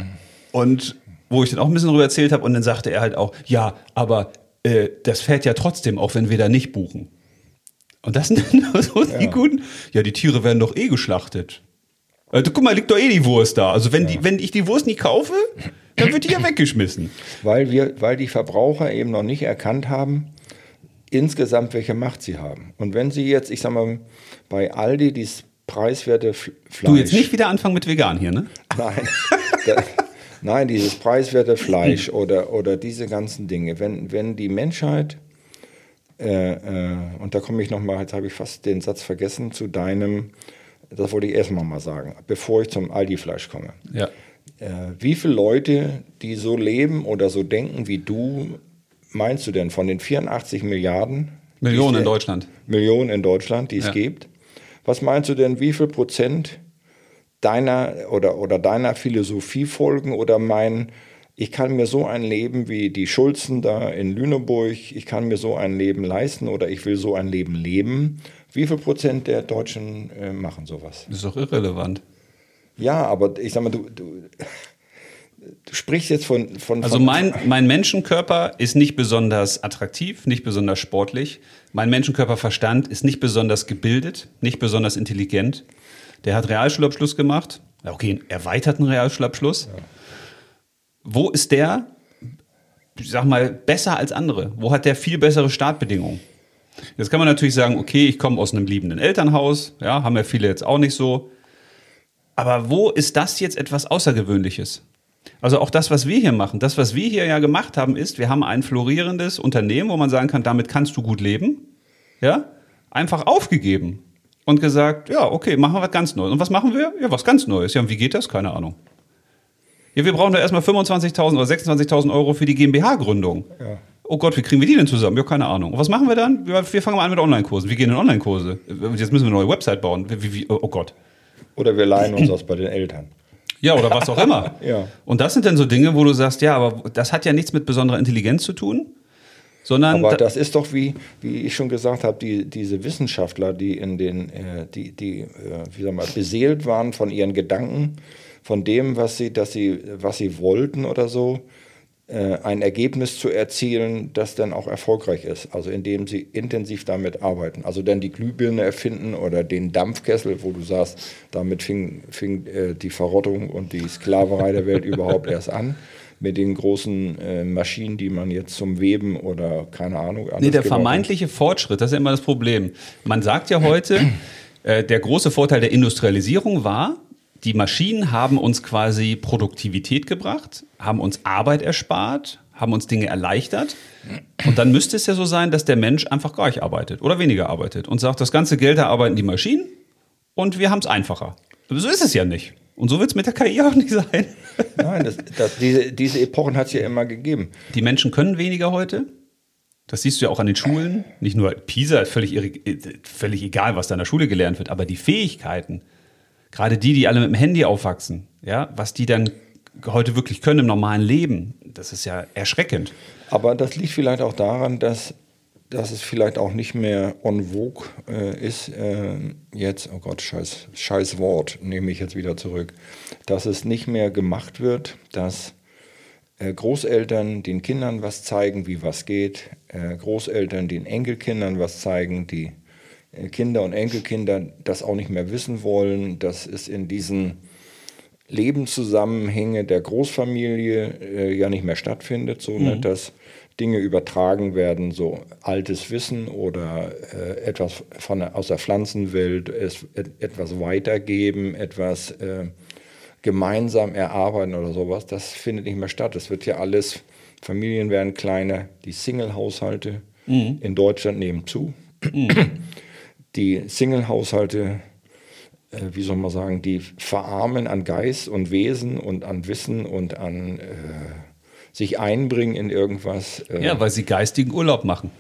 Und wo ich dann auch ein bisschen darüber erzählt habe und dann sagte er halt auch, ja, aber äh, das fährt ja trotzdem, auch wenn wir da nicht buchen. Und das sind dann so die Ja. guten, ja, die Tiere werden doch eh geschlachtet. Also, guck mal, liegt doch eh die Wurst da. Also wenn, Ja. die, wenn ich die Wurst nicht kaufe, dann wird die ja weggeschmissen. Weil, wir, weil die Verbraucher eben noch nicht erkannt haben, insgesamt welche Macht sie haben. Und wenn sie jetzt, ich sag mal, bei Aldi dieses preiswerte F- Fleisch... Du jetzt nicht wieder anfangen mit vegan hier, ne? Nein. Da, nein, dieses preiswerte Fleisch oder, oder diese ganzen Dinge. Wenn, wenn die Menschheit, äh, äh, und da komme ich nochmal, jetzt habe ich fast den Satz vergessen, zu deinem, das wollte ich erstmal mal sagen, bevor ich zum Aldi-Fleisch komme. Ja. Äh, wie viele Leute, die so leben oder so denken wie du, meinst du denn von den vierundachtzig Milliarden? Millionen die es- in Deutschland. Millionen in Deutschland, die es Ja. gibt. Was meinst du denn, wie viel Prozent deiner oder, oder deiner Philosophie folgen oder meinen, ich kann mir so ein Leben wie die Schulzen da in Lüneburg, ich kann mir so ein Leben leisten oder ich will so ein Leben leben. Wie viel Prozent der Deutschen äh, machen sowas? Das ist doch irrelevant. Ja, aber ich sag mal, du, du, du sprichst jetzt von... von Also von, mein, mein Menschenkörper ist nicht besonders attraktiv, nicht besonders sportlich. Mein Menschenkörperverstand ist nicht besonders gebildet, nicht besonders intelligent. Der hat Realschulabschluss gemacht. Ja, okay, einen erweiterten Realschulabschluss. Ja. Wo ist der, ich sag mal, besser als andere? Wo hat der viel bessere Startbedingungen? Jetzt kann man natürlich sagen, okay, ich komme aus einem liebenden Elternhaus. Ja, haben ja viele jetzt auch nicht so. Aber wo ist das jetzt etwas Außergewöhnliches? Also auch das, was wir hier machen, das, was wir hier ja gemacht haben, ist, wir haben ein florierendes Unternehmen, wo man sagen kann, damit kannst du gut leben. Ja, einfach aufgegeben und gesagt, ja, okay, machen wir was ganz Neues. Und was machen wir? Ja, was ganz Neues. Ja, und wie geht das? Keine Ahnung. Ja, wir brauchen da erstmal fünfundzwanzigtausend oder sechsundzwanzigtausend Euro für die GmbH-Gründung. Ja. Oh Gott, wie kriegen wir die denn zusammen? Ja, keine Ahnung. Und was machen wir dann? Wir, wir fangen mal an mit Online-Kursen. Wir gehen in Online-Kurse. Jetzt müssen wir eine neue Website bauen. Wie, wie, oh Gott. Oder wir leihen uns aus bei den Eltern. Ja, oder was auch immer. Ja. Und das sind dann so Dinge, wo du sagst, ja, aber das hat ja nichts mit besonderer Intelligenz zu tun, sondern... Aber da, das ist doch, wie, wie ich schon gesagt habe, die, diese Wissenschaftler, die in den, äh, die, die äh, wie sag mal, beseelt waren von ihren Gedanken, von dem, was sie, dass sie, was sie wollten oder so, äh, ein Ergebnis zu erzielen, das dann auch erfolgreich ist. Also indem sie intensiv damit arbeiten. Also dann die Glühbirne erfinden oder den Dampfkessel, wo du sagst, damit fing, fing äh, die Verrottung und die Sklaverei der Welt überhaupt erst an. Mit den großen äh, Maschinen, die man jetzt zum Weben oder keine Ahnung. Nee, der gebraucht. vermeintliche Fortschritt, das ist ja immer das Problem. Man sagt ja heute, äh, der große Vorteil der Industrialisierung war, die Maschinen haben uns quasi Produktivität gebracht, haben uns Arbeit erspart, haben uns Dinge erleichtert. Und dann müsste es ja so sein, dass der Mensch einfach gar nicht arbeitet oder weniger arbeitet und sagt, das ganze Geld erarbeiten die Maschinen und wir haben es einfacher. Aber so ist es ja nicht. Und so wird es mit der K I auch nicht sein. Nein, das, das, diese, diese Epochen hat es ja immer gegeben. Die Menschen können weniger heute. Das siehst du ja auch an den Schulen. Nicht nur PISA, völlig, völlig egal, was da in der Schule gelernt wird, aber die Fähigkeiten, gerade die, die alle mit dem Handy aufwachsen, ja, was die dann heute wirklich können im normalen Leben, das ist ja erschreckend. Aber das liegt vielleicht auch daran, dass, dass es vielleicht auch nicht mehr en vogue äh, ist, äh, jetzt, oh Gott, scheiß, scheiß Wort, nehme ich jetzt wieder zurück, dass es nicht mehr gemacht wird, dass äh, Großeltern den Kindern was zeigen, wie was geht, äh, Großeltern den Enkelkindern was zeigen, die äh, Kinder und Enkelkinder das auch nicht mehr wissen wollen, dass es in diesen Lebenszusammenhänge der Großfamilie äh, ja nicht mehr stattfindet, so, mhm. ne, dass Dinge übertragen werden, so altes Wissen oder äh, etwas von der, aus der Pflanzenwelt, es, et, etwas weitergeben, etwas äh, gemeinsam erarbeiten oder sowas, das findet nicht mehr statt. Es wird ja alles, Familien werden kleiner, die Single-Haushalte mhm. in Deutschland nehmen zu. Mhm. Die Single-Haushalte, äh, wie soll man sagen, die verarmen an Geist und Wesen und an Wissen und an äh, sich einbringen in irgendwas. Äh. Ja, weil sie geistigen Urlaub machen.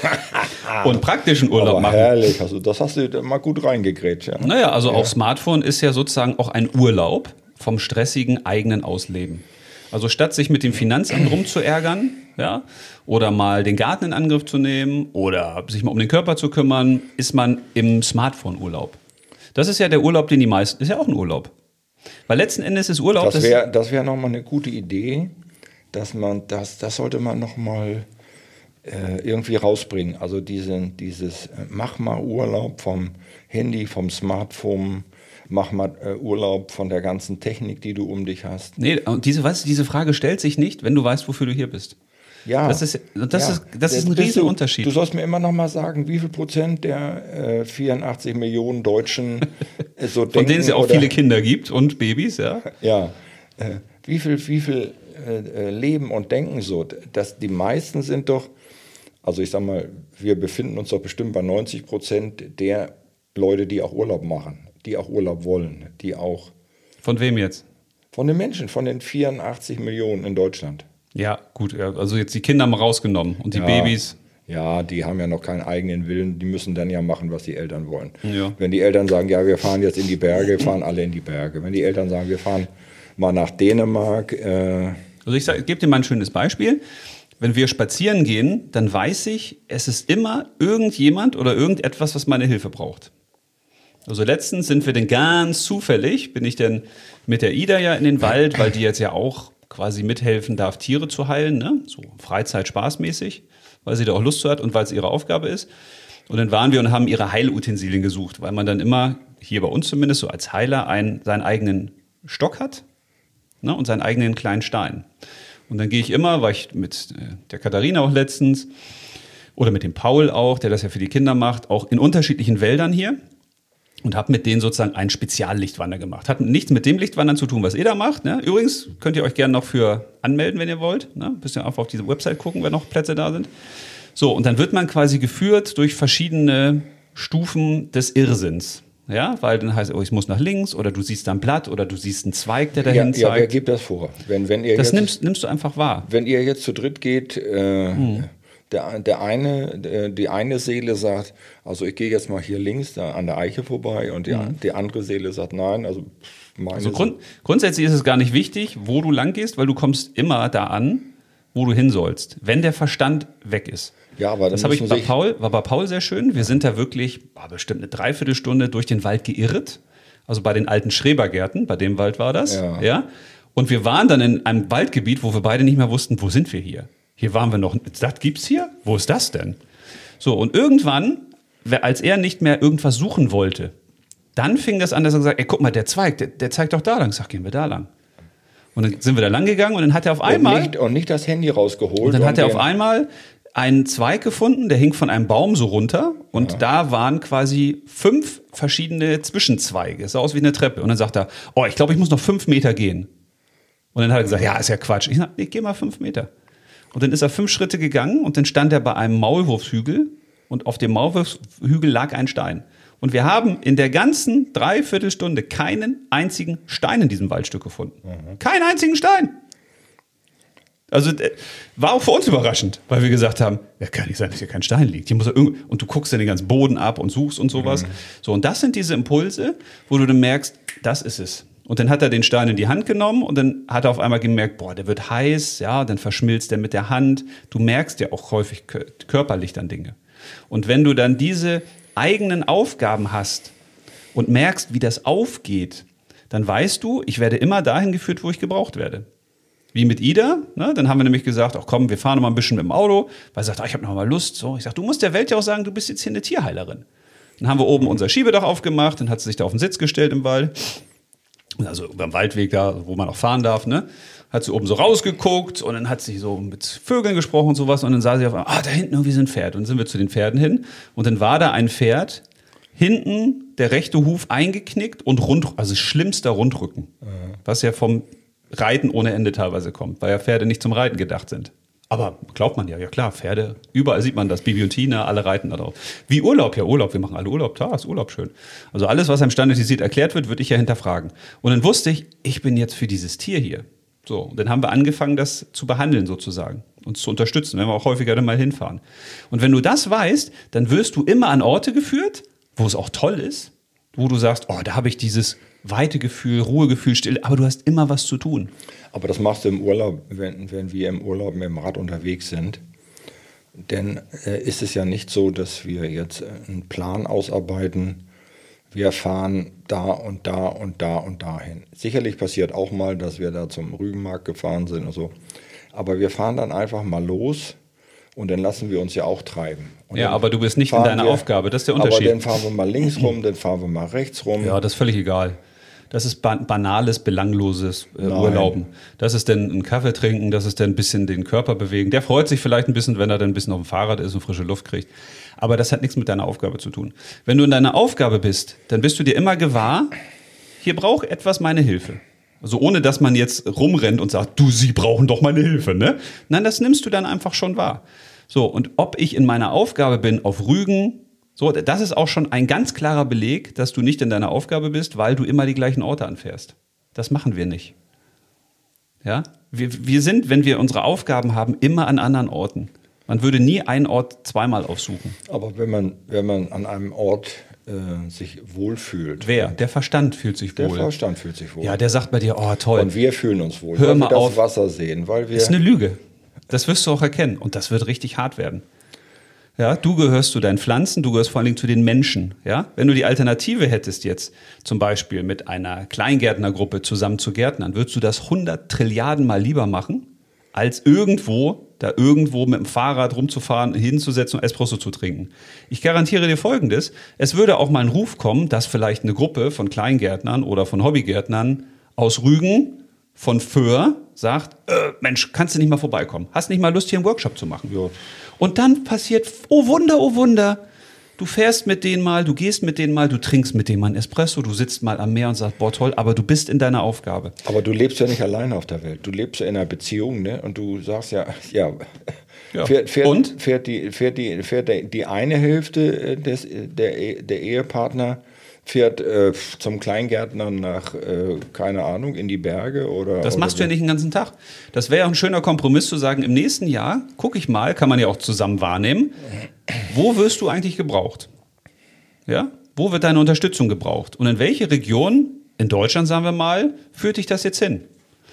Und praktischen Urlaub Aber machen. Herrlich, also das hast du mal gut reingegrätscht. Ja. Naja, also ja. auch Smartphone ist ja sozusagen auch ein Urlaub vom stressigen eigenen Ausleben. Also statt sich mit dem Finanzamt rumzuärgern, ja, oder mal den Garten in Angriff zu nehmen oder sich mal um den Körper zu kümmern, ist man im Smartphone-Urlaub. Das ist ja der Urlaub, den die meisten, ist ja auch ein Urlaub. Weil letzten Endes ist Urlaub... Das wäre das wär nochmal eine gute Idee, dass man das, das sollte man nochmal äh, irgendwie rausbringen. Also diese, dieses äh, mach mal Urlaub vom Handy, vom Smartphone, mach mal äh, Urlaub von der ganzen Technik, die du um dich hast. Nee, diese, weißt du, diese Frage stellt sich nicht, wenn du weißt, wofür du hier bist. Ja, das ist, das ja. ist, das ist ein Riesenunterschied. Du, du sollst mir immer noch mal sagen, wie viel Prozent der äh, vierundachtzig Millionen Deutschen äh, so Von denken. denen es ja auch oder, viele Kinder gibt und Babys, ja. Ja, äh, wie viel, wie viel äh, leben und denken so. Dass die meisten sind doch, also ich sag mal, wir befinden uns doch bestimmt bei neunzig Prozent der Leute, die auch Urlaub machen, die auch Urlaub wollen, die auch... Von wem jetzt? Von den Menschen, von den vierundachtzig Millionen in Deutschland. Ja, gut, also jetzt die Kinder mal rausgenommen und die ja, Babys. Ja, die haben ja noch keinen eigenen Willen, die müssen dann ja machen, was die Eltern wollen. Ja. Wenn die Eltern sagen, ja, wir fahren jetzt in die Berge, fahren alle in die Berge. Wenn die Eltern sagen, wir fahren mal nach Dänemark. Äh also ich, ich gebe dir mal ein schönes Beispiel. Wenn wir spazieren gehen, dann weiß ich, es ist immer irgendjemand oder irgendetwas, was meine Hilfe braucht. Also letztens sind wir denn ganz zufällig, bin ich denn mit der Ida ja in den Wald, weil die jetzt ja auch quasi mithelfen darf, Tiere zu heilen, ne? So Freizeit-spaßmäßig, weil sie da auch Lust zu hat und weil es ihre Aufgabe ist. Und dann waren wir und haben ihre Heilutensilien gesucht, weil man dann immer, hier bei uns zumindest, so als Heiler einen, seinen eigenen Stock hat, ne? Und seinen eigenen kleinen Stein. Und dann gehe ich immer, war ich mit der Katharina auch letztens oder mit dem Paul auch, der das ja für die Kinder macht, auch in unterschiedlichen Wäldern hier. Und habe mit denen sozusagen einen Speziallichtwander gemacht. Hat nichts mit dem Lichtwandern zu tun, was ihr da macht. Ne? Übrigens könnt ihr euch gerne noch für anmelden, wenn ihr wollt. Ne? Ein bisschen einfach auf diese Website gucken, wenn noch Plätze da sind. So, und dann wird man quasi geführt durch verschiedene Stufen des Irrsinns. Ja, weil dann heißt, oh, ich muss nach links oder du siehst da ein Blatt oder du siehst einen Zweig, der dahin ja, zeigt. Ja, wer gibt das vor? Wenn, wenn ihr das jetzt, nimmst, nimmst du einfach wahr. Wenn ihr jetzt zu dritt geht, äh, hm. Der, der eine, der, die eine Seele sagt, also ich gehe jetzt mal hier links da an der Eiche vorbei und die, mhm. die andere Seele sagt nein. Also, meine also grund, grundsätzlich ist es gar nicht wichtig, wo du lang gehst, weil du kommst immer da an, wo du hin sollst, wenn der Verstand weg ist. Ja, aber das habe ich bei Paul, war bei Paul sehr schön. Wir sind da wirklich war bestimmt eine Dreiviertelstunde durch den Wald geirrt, also bei den alten Schrebergärten, bei dem Wald war das. Ja. Ja? Und wir waren dann in einem Waldgebiet, wo wir beide nicht mehr wussten, wo sind wir hier? Hier waren wir noch, das gibt's hier? Wo ist das denn? So, und irgendwann, als er nicht mehr irgendwas suchen wollte, dann fing das an, dass er gesagt hat, ey, guck mal, der Zweig, der, der zeigt doch da lang. Ich sag, gehen wir da lang. Und dann sind wir da lang gegangen und dann hat er auf einmal... Und nicht, und nicht das Handy rausgeholt. Und dann hat er auf einmal einen Zweig gefunden, der hing von einem Baum so runter und ja. da waren quasi fünf verschiedene Zwischenzweige. Es sah aus wie eine Treppe. Und dann sagt er, oh, ich glaube, ich muss noch fünf Meter gehen. Und dann hat er gesagt, ja, ist ja Quatsch. Ich sag, ich geh mal fünf Meter. Und dann ist er fünf Schritte gegangen und dann stand er bei einem Maulwurfshügel und auf dem Maulwurfshügel lag ein Stein. Und wir haben in der ganzen Dreiviertelstunde keinen einzigen Stein in diesem Waldstück gefunden. Mhm. Keinen einzigen Stein. Also war auch für uns überraschend, weil wir gesagt haben, ja, kann nicht sein, dass hier kein Stein liegt. Hier muss er irgend- und du guckst dann den ganzen Boden ab und suchst und sowas. Mhm. So, und das sind diese Impulse, wo du dann merkst, das ist es. Und dann hat er den Stein in die Hand genommen und dann hat er auf einmal gemerkt, boah, der wird heiß, ja, dann verschmilzt er mit der Hand. Du merkst ja auch häufig körperlich dann Dinge. Und wenn du dann diese eigenen Aufgaben hast und merkst, wie das aufgeht, dann weißt du, ich werde immer dahin geführt, wo ich gebraucht werde. Wie mit Ida, ne? Dann haben wir nämlich gesagt, ach komm, wir fahren noch mal ein bisschen mit dem Auto, weil sie sagt, ach, ich habe noch mal Lust. So, ich sage, du musst der Welt ja auch sagen, du bist jetzt hier eine Tierheilerin. Dann haben wir oben unser Schiebedach aufgemacht, dann hat sie sich da auf den Sitz gestellt im Wald, also über dem Waldweg da, wo man auch fahren darf, ne? Hat sie oben so rausgeguckt und dann hat sie so mit Vögeln gesprochen und sowas und dann sah sie auf einmal, ah, da hinten irgendwie sind Pferde. Und dann sind wir zu den Pferden hin und dann war da ein Pferd, hinten der rechte Huf eingeknickt und rund, also schlimmster Rundrücken, mhm. was ja vom Reiten ohne Ende teilweise kommt, weil ja Pferde nicht zum Reiten gedacht sind. Aber glaubt man ja, ja klar, Pferde, überall sieht man das, Bibi und Tina, alle reiten da drauf. Wie Urlaub, ja Urlaub, wir machen alle Urlaub, da ist Urlaub schön. Also alles, was einem standardisiert erklärt wird, würde ich ja hinterfragen. Und dann wusste ich, ich bin jetzt für dieses Tier hier. So, und dann haben wir angefangen, das zu behandeln sozusagen, uns zu unterstützen, wenn wir auch häufiger dann mal hinfahren. Und wenn du das weißt, dann wirst du immer an Orte geführt, wo es auch toll ist, wo du sagst, oh, da habe ich dieses Weitegefühl, Ruhegefühl, Stille, aber du hast immer was zu tun. Aber das machst du im Urlaub, wenn, wenn wir im Urlaub mit dem Rad unterwegs sind. Denn äh, ist es ja nicht so, dass wir jetzt einen Plan ausarbeiten, wir fahren da und da und da und dahin. Sicherlich passiert auch mal, dass wir da zum Rügenmarkt gefahren sind und so. Aber wir fahren dann einfach mal los und dann lassen wir uns ja auch treiben. Und ja, aber du bist nicht in deiner wir, Aufgabe, das ist der Unterschied. Aber dann fahren wir mal links rum, dann fahren wir mal rechts rum. Ja, das ist völlig egal. Das ist ba- banales, belangloses äh, Urlauben. Das ist dann ein Kaffee trinken, das ist dann ein bisschen den Körper bewegen. Der freut sich vielleicht ein bisschen, wenn er dann ein bisschen auf dem Fahrrad ist und frische Luft kriegt. Aber das hat nichts mit deiner Aufgabe zu tun. Wenn du in deiner Aufgabe bist, dann bist du dir immer gewahr, hier braucht etwas meine Hilfe. Also ohne, dass man jetzt rumrennt und sagt, du, sie brauchen doch meine Hilfe, ne? Nein, das nimmst du dann einfach schon wahr. So, und ob ich in meiner Aufgabe bin auf Rügen, so, das ist auch schon ein ganz klarer Beleg, dass du nicht in deiner Aufgabe bist, weil du immer die gleichen Orte anfährst. Das machen wir nicht. Ja? Wir, wir sind, wenn wir unsere Aufgaben haben, immer an anderen Orten. Man würde nie einen Ort zweimal aufsuchen. Aber wenn man, wenn man an einem Ort äh, sich wohlfühlt. Wer? Der Verstand fühlt sich wohl. Der Verstand fühlt sich wohl. Ja, der sagt bei dir, oh toll. Und wir fühlen uns wohl, Hör weil mal wir das auf. Wasser sehen. Weil wir Das ist eine Lüge. Das wirst du auch erkennen. Und das wird richtig hart werden. Ja, du gehörst zu deinen Pflanzen, du gehörst vor allen Dingen zu den Menschen. Ja? Wenn du die Alternative hättest jetzt, zum Beispiel mit einer Kleingärtnergruppe zusammen zu gärtnern, würdest du das hundert Trilliarden Mal lieber machen, als irgendwo, da irgendwo mit dem Fahrrad rumzufahren, hinzusetzen und Espresso zu trinken. Ich garantiere dir Folgendes, es würde auch mal ein Ruf kommen, dass vielleicht eine Gruppe von Kleingärtnern oder von Hobbygärtnern aus Rügen, von Föhr, sagt, äh, Mensch, kannst du nicht mal vorbeikommen? Hast nicht mal Lust, hier einen Workshop zu machen? Ja. Und dann passiert, oh Wunder, oh Wunder, du fährst mit denen mal, du gehst mit denen mal, du trinkst mit denen mal einen Espresso, du sitzt mal am Meer und sagst, boah toll, aber du bist in deiner Aufgabe. Aber du lebst ja nicht alleine auf der Welt, du lebst ja in einer Beziehung, ne? Und du sagst ja, ja, ja. Fährt, fährt, und? Fährt, die, fährt, die, fährt die eine Hälfte des, der, der Ehepartner fährt äh, zum Kleingärtner nach, äh, keine Ahnung, in die Berge oder. Das oder machst so. du ja nicht den ganzen Tag. Das wäre ja ein schöner Kompromiss zu sagen, im nächsten Jahr, gucke ich mal, kann man ja auch zusammen wahrnehmen, wo wirst du eigentlich gebraucht? Ja? Wo wird deine Unterstützung gebraucht? Und in welche Region, in Deutschland sagen wir mal, führt dich das jetzt hin?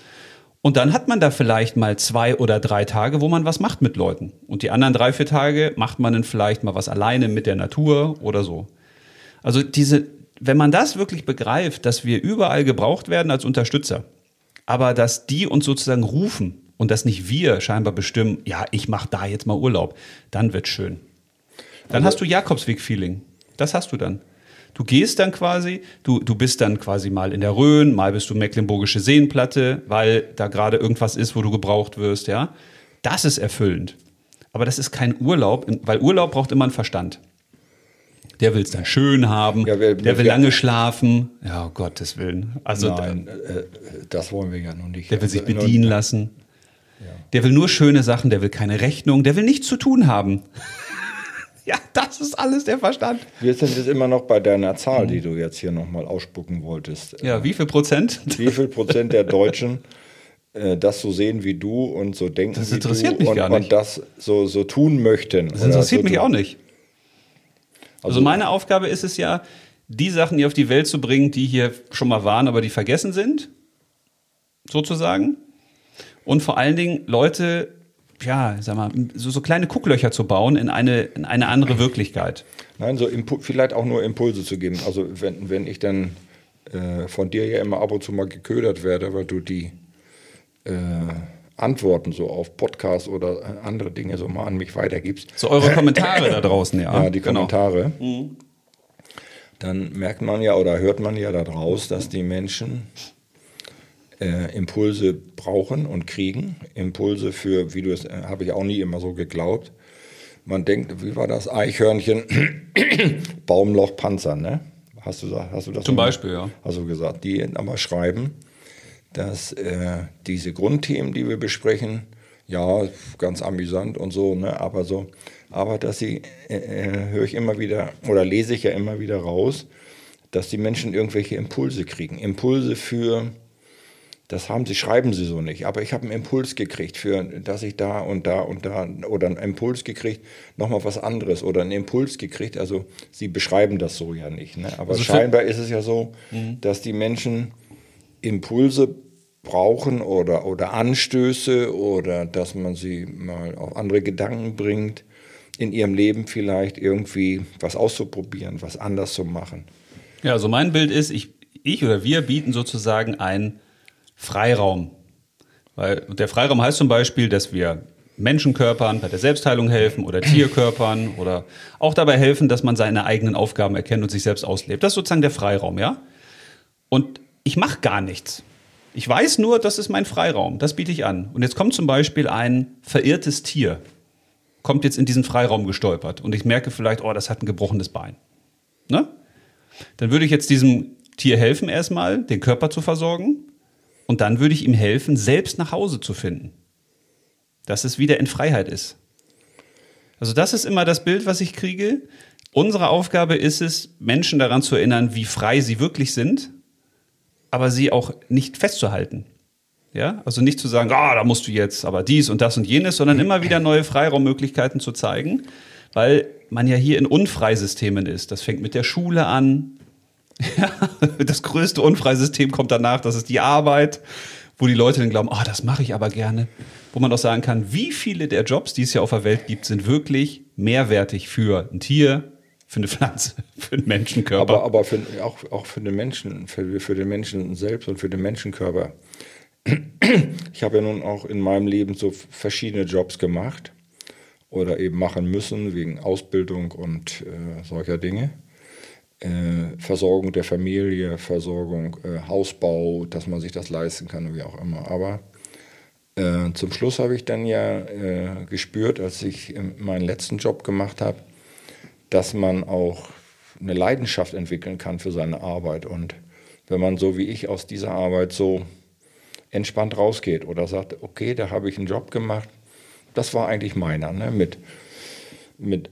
Und dann hat man da vielleicht mal zwei oder drei Tage, wo man was macht mit Leuten. Und die anderen drei, vier Tage macht man dann vielleicht mal was alleine mit der Natur oder so. Also diese, wenn man das wirklich begreift, dass wir überall gebraucht werden als Unterstützer, aber dass die uns sozusagen rufen und dass nicht wir scheinbar bestimmen, ja, ich mache da jetzt mal Urlaub, dann wird's schön. Dann also, hast du Jakobsweg-Feeling. Das hast du dann. Du gehst dann quasi, du, du bist dann quasi mal in der Rhön, mal bist du Mecklenburgische Seenplatte, weil da gerade irgendwas ist, wo du gebraucht wirst, ja. Das ist erfüllend. Aber das ist kein Urlaub, weil Urlaub braucht immer einen Verstand. Der will es dann schön haben, ja, wir, der will wir, lange schlafen. Ja, um Gottes Willen. Also, nein, äh, das wollen wir ja noch nicht. Der will sich bedienen lassen. Ja. Der will nur schöne Sachen, der will keine Rechnung, der will nichts zu tun haben. Ja, das ist alles der Verstand. Wir sind jetzt immer noch bei deiner Zahl, die du jetzt hier nochmal ausspucken wolltest. Ja, wie viel Prozent? Wie viel Prozent der Deutschen äh, das so sehen wie du und so denken Das wie interessiert du mich und, gar nicht. und das so, so tun möchten? Das interessiert so mich tun. auch nicht. Also, also meine Aufgabe ist es ja, die Sachen hier auf die Welt zu bringen, die hier schon mal waren, aber die vergessen sind, sozusagen. Und vor allen Dingen Leute, ja, sag mal, so, so kleine Gucklöcher zu bauen in eine, in eine andere Wirklichkeit. Nein, so Impu- vielleicht auch nur Impulse zu geben. Also wenn, wenn ich dann äh, von dir ja immer ab und zu mal geködert werde, weil du die äh, Antworten so auf Podcasts oder andere Dinge so mal an mich weitergibst. So eure Kommentare da draußen, ja. Ja, die Kommentare. Genau. Mhm. Dann merkt man ja oder hört man ja daraus, dass die Menschen äh, Impulse brauchen und kriegen. Impulse für, wie du es, äh, habe ich auch nie immer so geglaubt. Man denkt, wie war das? Eichhörnchen, Baumloch, Panzer, ne? Hast du, hast du das? Zum mal, Beispiel, ja. Hast du gesagt, die aber schreiben, dass äh, diese Grundthemen, die wir besprechen, ja, ganz amüsant und so, ne? Aber so, aber dass sie, äh, höre ich immer wieder, oder lese ich ja immer wieder raus, dass die Menschen irgendwelche Impulse kriegen. Impulse für, das haben sie, schreiben sie so nicht, aber ich habe einen Impuls gekriegt, für, dass ich da und da und da, oder einen Impuls gekriegt, nochmal was anderes, oder einen Impuls gekriegt, also sie beschreiben das so ja nicht, ne? Aber also scheinbar ist es ja so, mhm. dass die Menschen Impulse brauchen oder, oder Anstöße oder dass man sie mal auf andere Gedanken bringt, in ihrem Leben vielleicht irgendwie was auszuprobieren, was anders zu machen. Ja, also mein Bild ist, ich, ich oder wir bieten sozusagen einen Freiraum. Weil der Freiraum heißt zum Beispiel, dass wir Menschenkörpern bei der Selbstheilung helfen oder Tierkörpern oder auch dabei helfen, dass man seine eigenen Aufgaben erkennt und sich selbst auslebt. Das ist sozusagen der Freiraum, ja? Und ich mache gar nichts. Ich weiß nur, das ist mein Freiraum, das biete ich an. Und jetzt kommt zum Beispiel ein verirrtes Tier, kommt jetzt in diesen Freiraum gestolpert und ich merke vielleicht, oh, das hat ein gebrochenes Bein. Ne? Dann würde ich jetzt diesem Tier helfen erstmal, den Körper zu versorgen und dann würde ich ihm helfen, selbst nach Hause zu finden. Dass es wieder in Freiheit ist. Also das ist immer das Bild, was ich kriege. Unsere Aufgabe ist es, Menschen daran zu erinnern, wie frei sie wirklich sind, aber sie auch nicht festzuhalten. Ja? Also nicht zu sagen, ah, da musst du jetzt aber dies und das und jenes, sondern immer wieder neue Freiraummöglichkeiten zu zeigen, weil man ja hier in Unfreisystemen ist. Das fängt mit der Schule an. Ja, das größte Unfreisystem kommt danach, das ist die Arbeit, wo die Leute dann glauben, ah, das mache ich aber gerne. Wo man auch sagen kann, wie viele der Jobs, die es hier auf der Welt gibt, sind wirklich mehrwertig für ein Tier, für eine Pflanze, für einen Menschenkörper. Aber, aber für, auch, auch für den Menschen, für, für den Menschen selbst und für den Menschenkörper. Ich habe ja nun auch in meinem Leben so verschiedene Jobs gemacht oder eben machen müssen wegen Ausbildung und äh, solcher Dinge. Äh, Versorgung der Familie, Versorgung, äh, Hausbau, dass man sich das leisten kann, wie auch immer. Aber äh, zum Schluss habe ich dann ja äh, gespürt, als ich meinen letzten Job gemacht habe, dass man auch eine Leidenschaft entwickeln kann für seine Arbeit. Und wenn man so wie ich aus dieser Arbeit so entspannt rausgeht oder sagt, okay, da habe ich einen Job gemacht, das war eigentlich meiner, ne? mit, mit,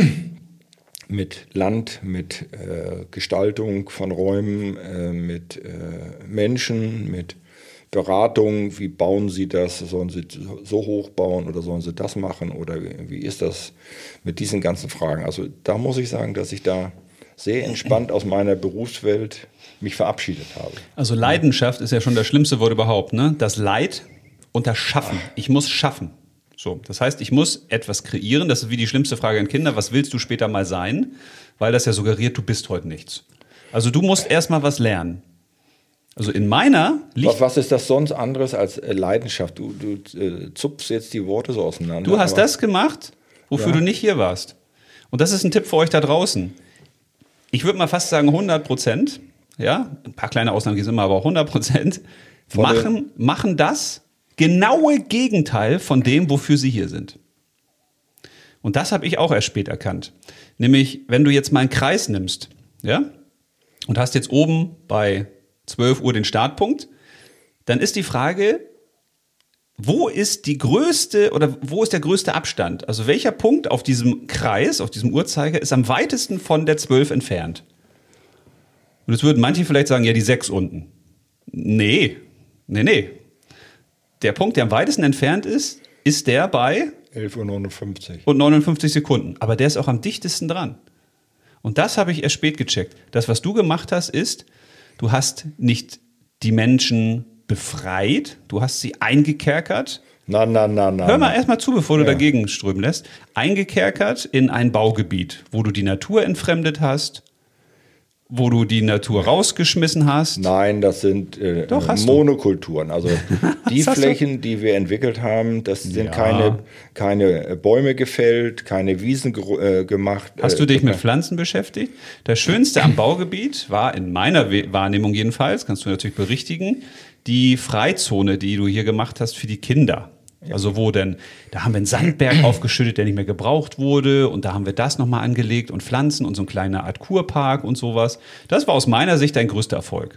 mit Land, mit äh, Gestaltung von Räumen, äh, mit äh, Menschen, mit Beratung, wie bauen Sie das, sollen Sie so hoch bauen oder sollen Sie das machen oder wie, wie ist das mit diesen ganzen Fragen. Also da muss ich sagen, dass ich da sehr entspannt aus meiner Berufswelt mich verabschiedet habe. Also Leidenschaft ist ja schon das schlimmste Wort überhaupt, ne? Das Leid und das Schaffen. Ich muss schaffen. So, das heißt, ich muss etwas kreieren. Das ist wie die schlimmste Frage an Kinder. Was willst du später mal sein? Weil das ja suggeriert, du bist heute nichts. Also du musst erst mal was lernen. Also in meiner liegt... Was ist das sonst anderes als Leidenschaft? Du, du äh, zupfst jetzt die Worte so auseinander. Du hast das gemacht, wofür ja. du nicht hier warst. Und das ist ein Tipp für euch da draußen. Ich würde mal fast sagen hundert Prozent, ja, ein paar kleine Ausnahmen gibt es immer, aber hundert Prozent machen, machen das genaue Gegenteil von dem, wofür sie hier sind. Und das habe ich auch erst spät erkannt. Nämlich, wenn du jetzt mal einen Kreis nimmst, ja, und hast jetzt oben bei zwölf Uhr den Startpunkt, dann ist die Frage, wo ist die größte oder wo ist der größte Abstand? Also welcher Punkt auf diesem Kreis, auf diesem Uhrzeiger ist am weitesten von der zwölf entfernt? Und jetzt würden manche vielleicht sagen, ja, die sechs unten. Nee, nee, nee. Der Punkt, der am weitesten entfernt ist, ist der bei elf Uhr neunundfünfzig. Und neunundfünfzig Sekunden. Aber der ist auch am dichtesten dran. Und das habe ich erst spät gecheckt. Das, was du gemacht hast, ist, du hast nicht die Menschen befreit, du hast sie eingekerkert. Na, na, na, na. Hör mal erstmal zu, bevor du Ja. dagegen strömen lässt. Eingekerkert in ein Baugebiet, wo du die Natur entfremdet hast, wo du die Natur rausgeschmissen hast. Nein, das sind äh, Doch, hast du. Monokulturen. Also die Was hast du? Flächen, die wir entwickelt haben, das sind Ja. keine, keine Bäume gefällt, keine Wiesen ge äh, gemacht. Hast äh, du dich mit gemacht. Pflanzen beschäftigt? Das Schönste am Baugebiet war in meiner We- Wahrnehmung jedenfalls, kannst du natürlich berichtigen, die Freizone, die du hier gemacht hast für die Kinder. Also wo denn, da haben wir einen Sandberg aufgeschüttet, der nicht mehr gebraucht wurde und da haben wir das nochmal angelegt und Pflanzen und so ein kleiner Art Kurpark und sowas. Das war aus meiner Sicht dein größter Erfolg.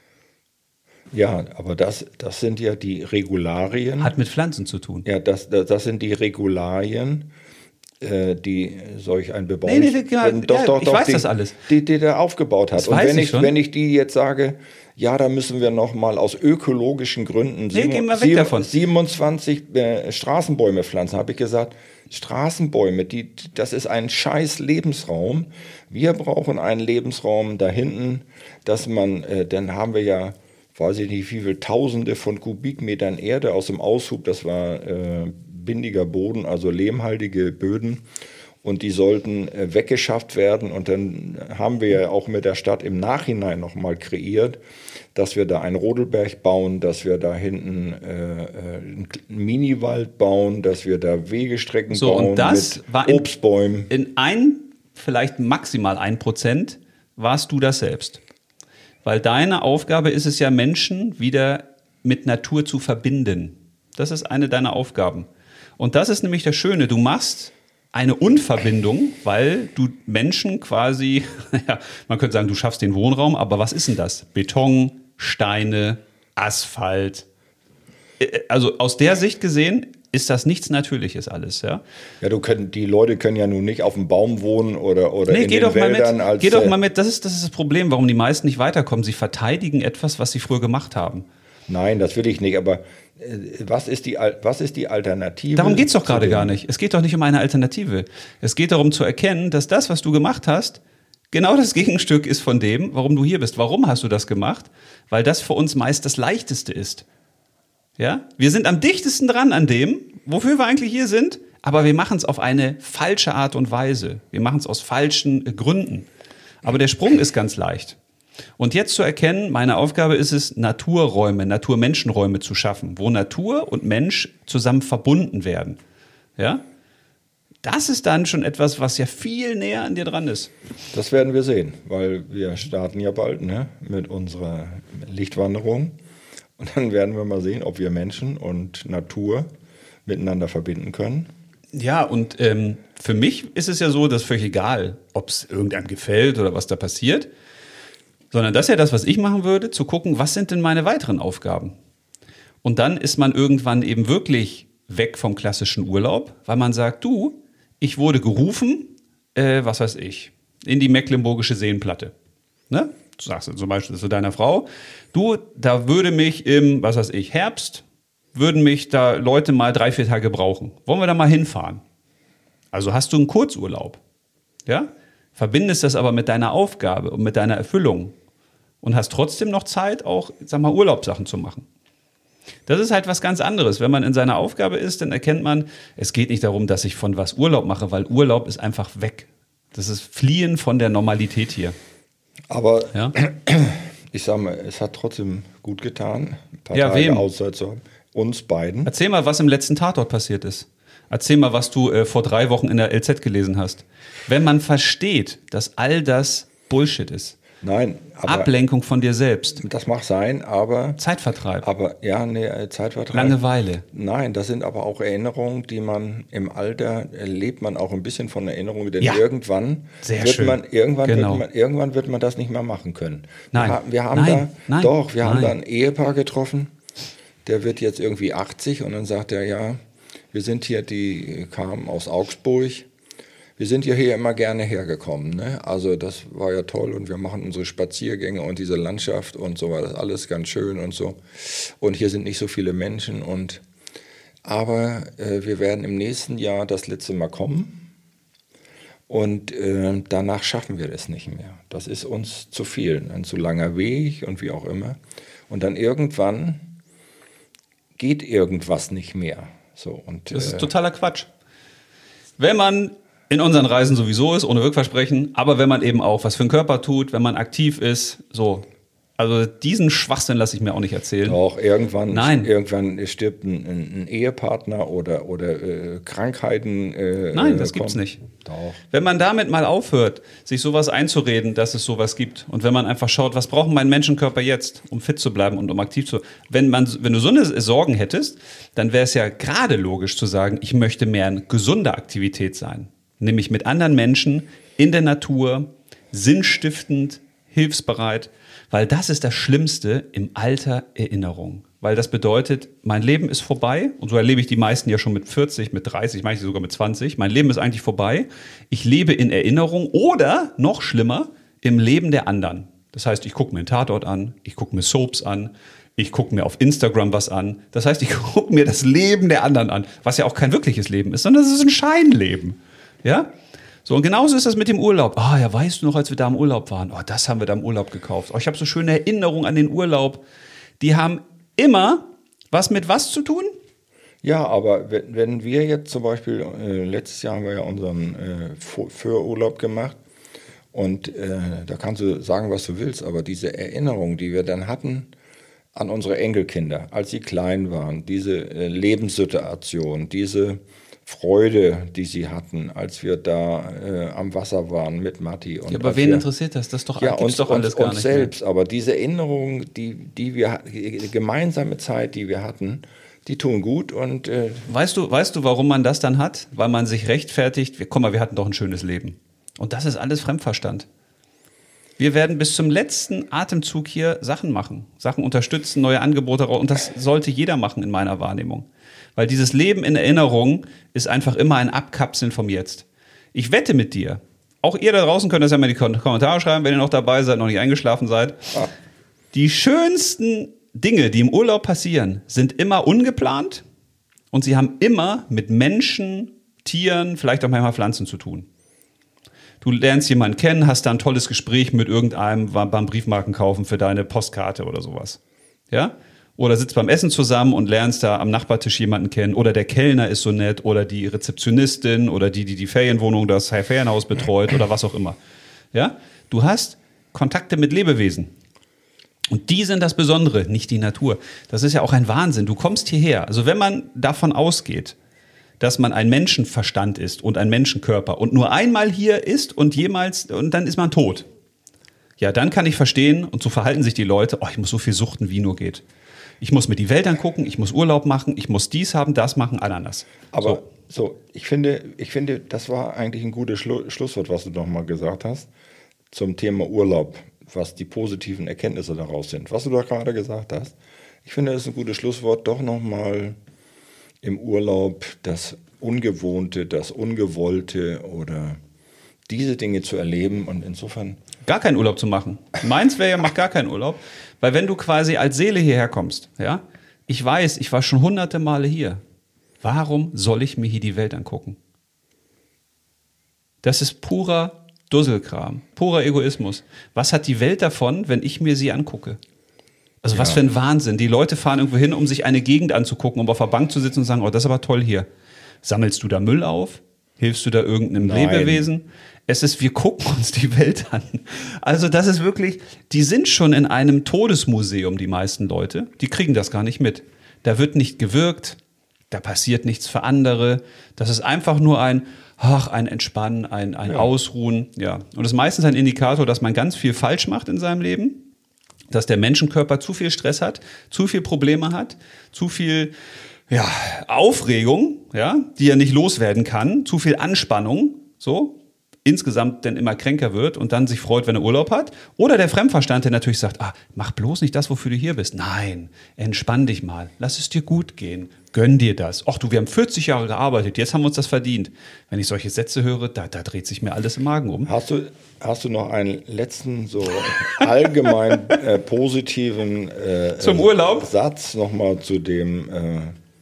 Ja, aber das, das sind ja die Regularien. Hat mit Pflanzen zu tun. Ja, das, das, das sind die Regularien, äh, die solch ein Bebauungs... Nee, nee, nee, ja, doch, ja, doch, ich doch, weiß die, das alles. Die, die der aufgebaut hat. Das Und weiß wenn ich ich, schon. wenn ich die jetzt sage, ja, da müssen wir noch mal aus ökologischen Gründen Nee, gehen wir weg davon. siebenundzwanzig äh, Straßenbäume pflanzen, habe ich gesagt, Straßenbäume, die, das ist ein scheiß Lebensraum. Wir brauchen einen Lebensraum da hinten, dass man, äh, dann haben wir ja, weiß ich nicht, wie viele Tausende von Kubikmetern Erde aus dem Aushub, das war äh, bindiger Boden, also lehmhaltige Böden. Und die sollten äh, weggeschafft werden. Und dann haben wir ja auch mit der Stadt im Nachhinein nochmal kreiert, dass wir da einen Rodelberg bauen, dass wir da hinten äh, einen Miniwald bauen, dass wir da Wegestrecken So, bauen und das mit war in, Obstbäumen. in ein, vielleicht maximal ein Prozent, warst du das selbst. Weil deine Aufgabe ist es ja, Menschen wieder mit Natur zu verbinden. Das ist eine deiner Aufgaben. Und das ist nämlich das Schöne. Du machst eine Unverbindung, weil du Menschen quasi, ja, man könnte sagen, du schaffst den Wohnraum, aber was ist denn das? Beton, Steine, Asphalt. Also aus der Sicht gesehen ist das nichts Natürliches alles, ja? Ja, du können, die Leute können ja nun nicht auf dem Baum wohnen oder, oder Nee, in geh den doch mal Wäldern. mit. Als, Geh doch äh, mal mit. Das ist, das ist das Problem, warum die meisten nicht weiterkommen. Sie verteidigen etwas, was sie früher gemacht haben. Nein, das will ich nicht, aber äh, was ist die, Al- was ist die Alternative? Darum geht's doch zu gerade dem- gar nicht. Es geht doch nicht um eine Alternative. Es geht darum zu erkennen, dass das, was du gemacht hast, genau das Gegenstück ist von dem, warum du hier bist. Warum hast du das gemacht? Weil das für uns meist das Leichteste ist. Ja? Wir sind am dichtesten dran an dem, wofür wir eigentlich hier sind, aber wir machen es auf eine falsche Art und Weise. Wir machen es aus falschen äh, Gründen. Aber der Sprung ist ganz leicht. Und jetzt zu erkennen, meine Aufgabe ist es, Naturräume, Naturmenschenräume zu schaffen, wo Natur und Mensch zusammen verbunden werden. Ja? Das ist dann schon etwas, was ja viel näher an dir dran ist. Das werden wir sehen, weil wir starten ja bald, ne, mit unserer Lichtwanderung. Und dann werden wir mal sehen, ob wir Menschen und Natur miteinander verbinden können. Ja, und ähm, für mich ist es ja so, dass völlig egal, ob es irgendeinem gefällt oder was da passiert, sondern das ist ja das, was ich machen würde, zu gucken, was sind denn meine weiteren Aufgaben? Und dann ist man irgendwann eben wirklich weg vom klassischen Urlaub, weil man sagt, du, ich wurde gerufen, äh, was weiß ich, in die Mecklenburgische Seenplatte. Ne? Du sagst zum Beispiel zu deiner Frau, du, da würde mich im, was weiß ich, Herbst, würden mich da Leute mal drei, vier Tage brauchen. Wollen wir da mal hinfahren? Also hast du einen Kurzurlaub. Ja? Verbindest das aber mit deiner Aufgabe und mit deiner Erfüllung und hast trotzdem noch Zeit, auch, sag mal, Urlaubssachen zu machen. Das ist halt was ganz anderes. Wenn man in seiner Aufgabe ist, dann erkennt man, es geht nicht darum, dass ich von was Urlaub mache, weil Urlaub ist einfach weg. Das ist Fliehen von der Normalität hier. Aber Ja? ich sage mal, es hat trotzdem gut getan, ein paar Ja, Tage wem? Auszeit zu haben. Uns beiden. Erzähl mal, was im letzten Tatort passiert ist. Erzähl mal, was du äh, vor drei Wochen in der L Z gelesen hast. Wenn man versteht, dass all das Bullshit ist, Nein, aber Ablenkung von dir selbst, das mag sein, aber, Zeitvertreib, aber ja, nee, Zeitvertrag. Langeweile. Nein, das sind aber auch Erinnerungen, die man im Alter erlebt man auch ein bisschen von Erinnerungen, denn Ja. irgendwann Sehr wird schön. man irgendwann Genau. wird man irgendwann wird man das nicht mehr machen können. Nein. Wir, ha- wir haben Nein. da Nein. doch, wir haben Nein. da ein Ehepaar getroffen, der wird jetzt irgendwie achtzig und dann sagt er, ja, wir sind hier, die kamen aus Augsburg, wir sind hierher immer gerne hergekommen. Ne? Also das war ja toll und wir machen unsere Spaziergänge und diese Landschaft und so war das alles ganz schön und so. Und hier sind nicht so viele Menschen. Und aber äh, wir werden im nächsten Jahr das letzte Mal kommen und äh, danach schaffen wir das nicht mehr. Das ist uns zu viel, ein zu langer Weg und wie auch immer. Und dann irgendwann geht irgendwas nicht mehr. So, und, das ist äh, totaler Quatsch. Wenn man in unseren Reisen sowieso ist, ohne Wirkversprechen, aber wenn man eben auch was für den Körper tut, wenn man aktiv ist, so. Also diesen Schwachsinn lasse ich mir auch nicht erzählen. Doch, irgendwann, Nein. irgendwann stirbt ein, ein Ehepartner oder, oder äh, Krankheiten. Äh, Nein, das äh, gibt's kommen. nicht. Doch. Wenn man damit mal aufhört, sich sowas einzureden, dass es sowas gibt und wenn man einfach schaut, was braucht mein Menschenkörper jetzt, um fit zu bleiben und um aktiv zu... Wenn, man, wenn du so eine Sorgen hättest, dann wäre es ja gerade logisch zu sagen, ich möchte mehr eine gesunde Aktivität sein. Nämlich mit anderen Menschen in der Natur, sinnstiftend, hilfsbereit, weil das ist das Schlimmste im Alter Erinnerung. Weil das bedeutet, mein Leben ist vorbei und so erlebe ich die meisten ja schon mit vierzig, mit dreißig, manche sogar mit zwanzig. Mein Leben ist eigentlich vorbei. Ich lebe in Erinnerung oder noch schlimmer, im Leben der anderen. Das heißt, ich gucke mir einen Tatort an, ich gucke mir Soaps an, ich gucke mir auf Instagram was an. Das heißt, ich gucke mir das Leben der anderen an, was ja auch kein wirkliches Leben ist, sondern es ist ein Scheinleben. Ja? So, und genauso ist das mit dem Urlaub. Ah, ja, weißt du noch, als wir da im Urlaub waren? Oh, das haben wir da im Urlaub gekauft. Oh, ich habe so schöne Erinnerungen an den Urlaub. Die haben immer was mit was zu tun? Ja, aber wenn, wenn wir jetzt zum Beispiel, äh, letztes Jahr haben wir ja unseren äh, Vorurlaub gemacht und äh, da kannst du sagen, was du willst, aber diese Erinnerung, die wir dann hatten an unsere Enkelkinder, als sie klein waren, diese äh, Lebenssituation, diese Freude, die sie hatten, als wir da äh, am Wasser waren mit Matti. Und ja, aber wen wir, interessiert das? Das doch, ja, gibt's uns, doch alles uns, gar uns nicht selbst. mehr. Aber diese Erinnerung, die, die wir, die gemeinsame Zeit, die wir hatten, die tun gut. Und äh weißt du, weißt du, warum man das dann hat? Weil man sich rechtfertigt. Wir, guck mal, wir hatten doch ein schönes Leben. Und das ist alles Fremdverstand. Wir werden bis zum letzten Atemzug hier Sachen machen, Sachen unterstützen, neue Angebote. Und das sollte jeder machen in meiner Wahrnehmung. Weil dieses Leben in Erinnerung ist einfach immer ein Abkapseln vom Jetzt. Ich wette mit dir, auch ihr da draußen könnt das ja mal in die Kommentare schreiben, wenn ihr noch dabei seid, noch nicht eingeschlafen seid. Ah. Die schönsten Dinge, die im Urlaub passieren, sind immer ungeplant und sie haben immer mit Menschen, Tieren, vielleicht auch manchmal Pflanzen zu tun. Du lernst jemanden kennen, hast da ein tolles Gespräch mit irgendeinem beim Briefmarken kaufen für deine Postkarte oder sowas. Ja? Oder sitzt beim Essen zusammen und lernst da am Nachbartisch jemanden kennen. Oder der Kellner ist so nett. Oder die Rezeptionistin. Oder die, die die Ferienwohnung, das Ferienhaus betreut. Oder was auch immer. Ja? Du hast Kontakte mit Lebewesen. Und die sind das Besondere, nicht die Natur. Das ist ja auch ein Wahnsinn. Du kommst hierher. Also wenn man davon ausgeht, dass man ein Menschenverstand ist und ein Menschenkörper und nur einmal hier ist und jemals, und dann ist man tot. Ja, dann kann ich verstehen, und so verhalten sich die Leute, oh, ich muss so viel suchten, wie nur geht. Ich muss mir die Welt angucken, ich muss Urlaub machen, ich muss dies haben, das machen, Ananas. Aber so, so ich, finde, ich finde, das war eigentlich ein gutes Schlu- Schlusswort, was du noch mal gesagt hast, zum Thema Urlaub, was die positiven Erkenntnisse daraus sind. Was du da gerade gesagt hast, ich finde, das ist ein gutes Schlusswort, doch noch mal im Urlaub das Ungewohnte, das Ungewollte oder diese Dinge zu erleben und insofern... Gar keinen Urlaub zu machen. Meins wäre ja, mach gar keinen Urlaub. Weil wenn du quasi als Seele hierher kommst, ja, ich weiß, ich war schon hunderte Male hier. Warum soll ich mir hier die Welt angucken? Das ist purer Dusselkram, purer Egoismus. Was hat die Welt davon, wenn ich mir sie angucke? Also ja. Was für ein Wahnsinn. Die Leute fahren irgendwo hin, um sich eine Gegend anzugucken, um auf der Bank zu sitzen und sagen, oh, das ist aber toll hier. Sammelst du da Müll auf? Hilfst du da irgendeinem Nein. Lebewesen? Es ist, wir gucken uns die Welt an. Also das ist wirklich, die sind schon in einem Todesmuseum, die meisten Leute. Die kriegen das gar nicht mit. Da wird nicht gewirkt, da passiert nichts für andere. Das ist einfach nur ein, ach, ein Entspannen, ein, ein ja. Ausruhen. Ja. Und das ist meistens ein Indikator, dass man ganz viel falsch macht in seinem Leben. Dass der Menschenkörper zu viel Stress hat, zu viel Probleme hat, zu viel ja, Aufregung, ja, die er nicht loswerden kann, zu viel Anspannung, so. insgesamt dann immer kränker wird und dann sich freut, wenn er Urlaub hat. Oder der Fremdverstand, der natürlich sagt, ah, mach bloß nicht das, wofür du hier bist. Nein, entspann dich mal, lass es dir gut gehen, gönn dir das. Ach du, wir haben vierzig Jahre gearbeitet, jetzt haben wir uns das verdient. Wenn ich solche Sätze höre, da, da dreht sich mir alles im Magen um. Hast du, hast du noch einen letzten so allgemein äh, positiven äh, Zum Urlaub? Satz nochmal zu dem... Äh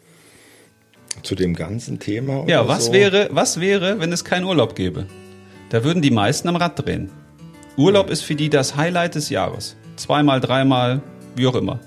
zu dem ganzen Thema? Oder ja, was, so? wäre, was wäre, wenn es keinen Urlaub gäbe? Da würden die meisten am Rad drehen. Urlaub ist für die das Highlight des Jahres. Zweimal, dreimal, wie auch immer.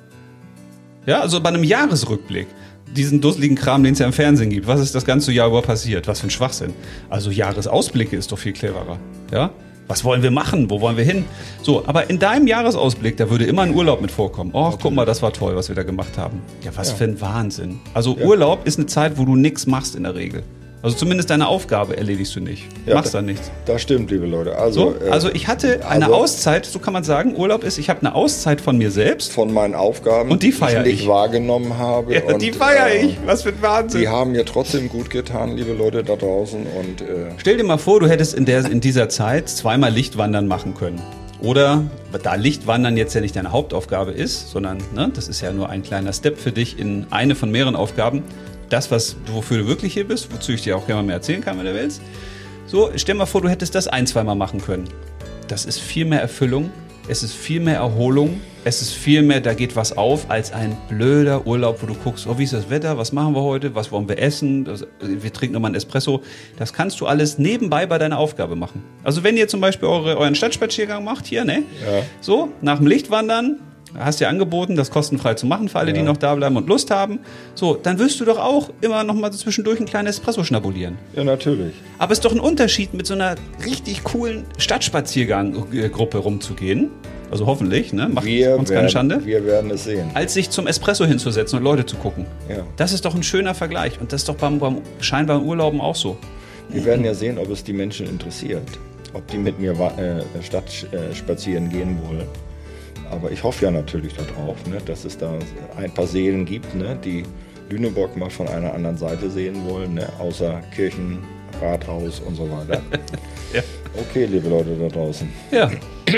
Ja, also bei einem Jahresrückblick, diesen dusseligen Kram, den es ja im Fernsehen gibt, was ist das ganze Jahr über passiert? Was für ein Schwachsinn. Also Jahresausblicke ist doch viel cleverer. Ja? Was wollen wir machen? Wo wollen wir hin? So, aber in deinem Jahresausblick, da würde immer ein Urlaub mit vorkommen. Oh, guck mal, das war toll, was wir da gemacht haben. Ja, was ja. für ein Wahnsinn. Also ja. Urlaub ist eine Zeit, wo du nichts machst in der Regel. Also zumindest deine Aufgabe erledigst du nicht. Du ja, machst da nichts. Das stimmt, liebe Leute. Also, so, also ich hatte eine also, Auszeit, so kann man sagen, Urlaub ist, ich habe eine Auszeit von mir selbst. Von meinen Aufgaben, und die feiere die ich nicht wahrgenommen habe. Ja, und, die feiere äh, ich. Was für ein Wahnsinn. Die haben mir trotzdem gut getan, liebe Leute da draußen. Und, äh, stell dir mal vor, du hättest in, der, in dieser Zeit zweimal Lichtwandern machen können. Oder, da Lichtwandern jetzt ja nicht deine Hauptaufgabe ist, sondern ne, das ist ja nur ein kleiner Step für dich in eine von mehreren Aufgaben. Das, was, wofür du wirklich hier bist, wozu ich dir auch gerne mal mehr erzählen kann, wenn du willst. So, stell mal vor, du hättest das ein-, zweimal machen können. Das ist viel mehr Erfüllung, es ist viel mehr Erholung, es ist viel mehr, da geht was auf, als ein blöder Urlaub, wo du guckst, oh, wie ist das Wetter, was machen wir heute, was wollen wir essen, das, wir trinken nochmal einen Espresso. Das kannst du alles nebenbei bei deiner Aufgabe machen. Also wenn ihr zum Beispiel eure, euren Stadtspaziergang macht, hier, ne? Ja. So, nach dem Lichtwandern, hast ja angeboten, das kostenfrei zu machen für alle, ja. die noch da bleiben und Lust haben. So, dann wirst du doch auch immer noch mal zwischendurch einen kleinen Espresso schnabulieren. Ja, natürlich. Aber es ist doch ein Unterschied, mit so einer richtig coolen Stadtspaziergang-Gruppe rumzugehen. Also hoffentlich, ne? Macht wir uns werden, keine Schande. Wir werden es sehen. Als sich zum Espresso hinzusetzen und Leute zu gucken. Ja. Das ist doch ein schöner Vergleich. Und das ist doch beim, beim scheinbaren Urlauben auch so. Wir werden ja sehen, ob es die Menschen interessiert. Ob die mit mir äh, Stadt äh, spazieren gehen wollen. Aber ich hoffe ja natürlich darauf, ne, dass es da ein paar Seelen gibt, ne, die Lüneburg mal von einer anderen Seite sehen wollen, ne, außer Kirchen, Rathaus und so weiter. Ja. Okay, liebe Leute da draußen. Ja.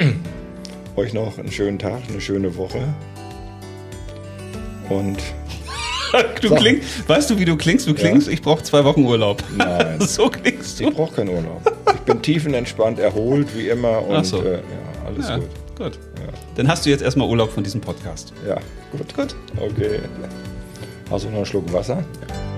Euch noch einen schönen Tag, eine schöne Woche. Und du klingst, weißt du, wie du klingst? Du klingst, ja. Ich brauche zwei Wochen Urlaub. Nein. So klingst du. Ich brauche keinen Urlaub. Ich bin tiefenentspannt, erholt, wie immer. Und Ach so. äh, ja, alles ja. gut. Gut. Ja. Dann hast du jetzt erstmal Urlaub von diesem Podcast. Ja, gut. Gut. Okay. Hast du noch einen Schluck Wasser? Ja.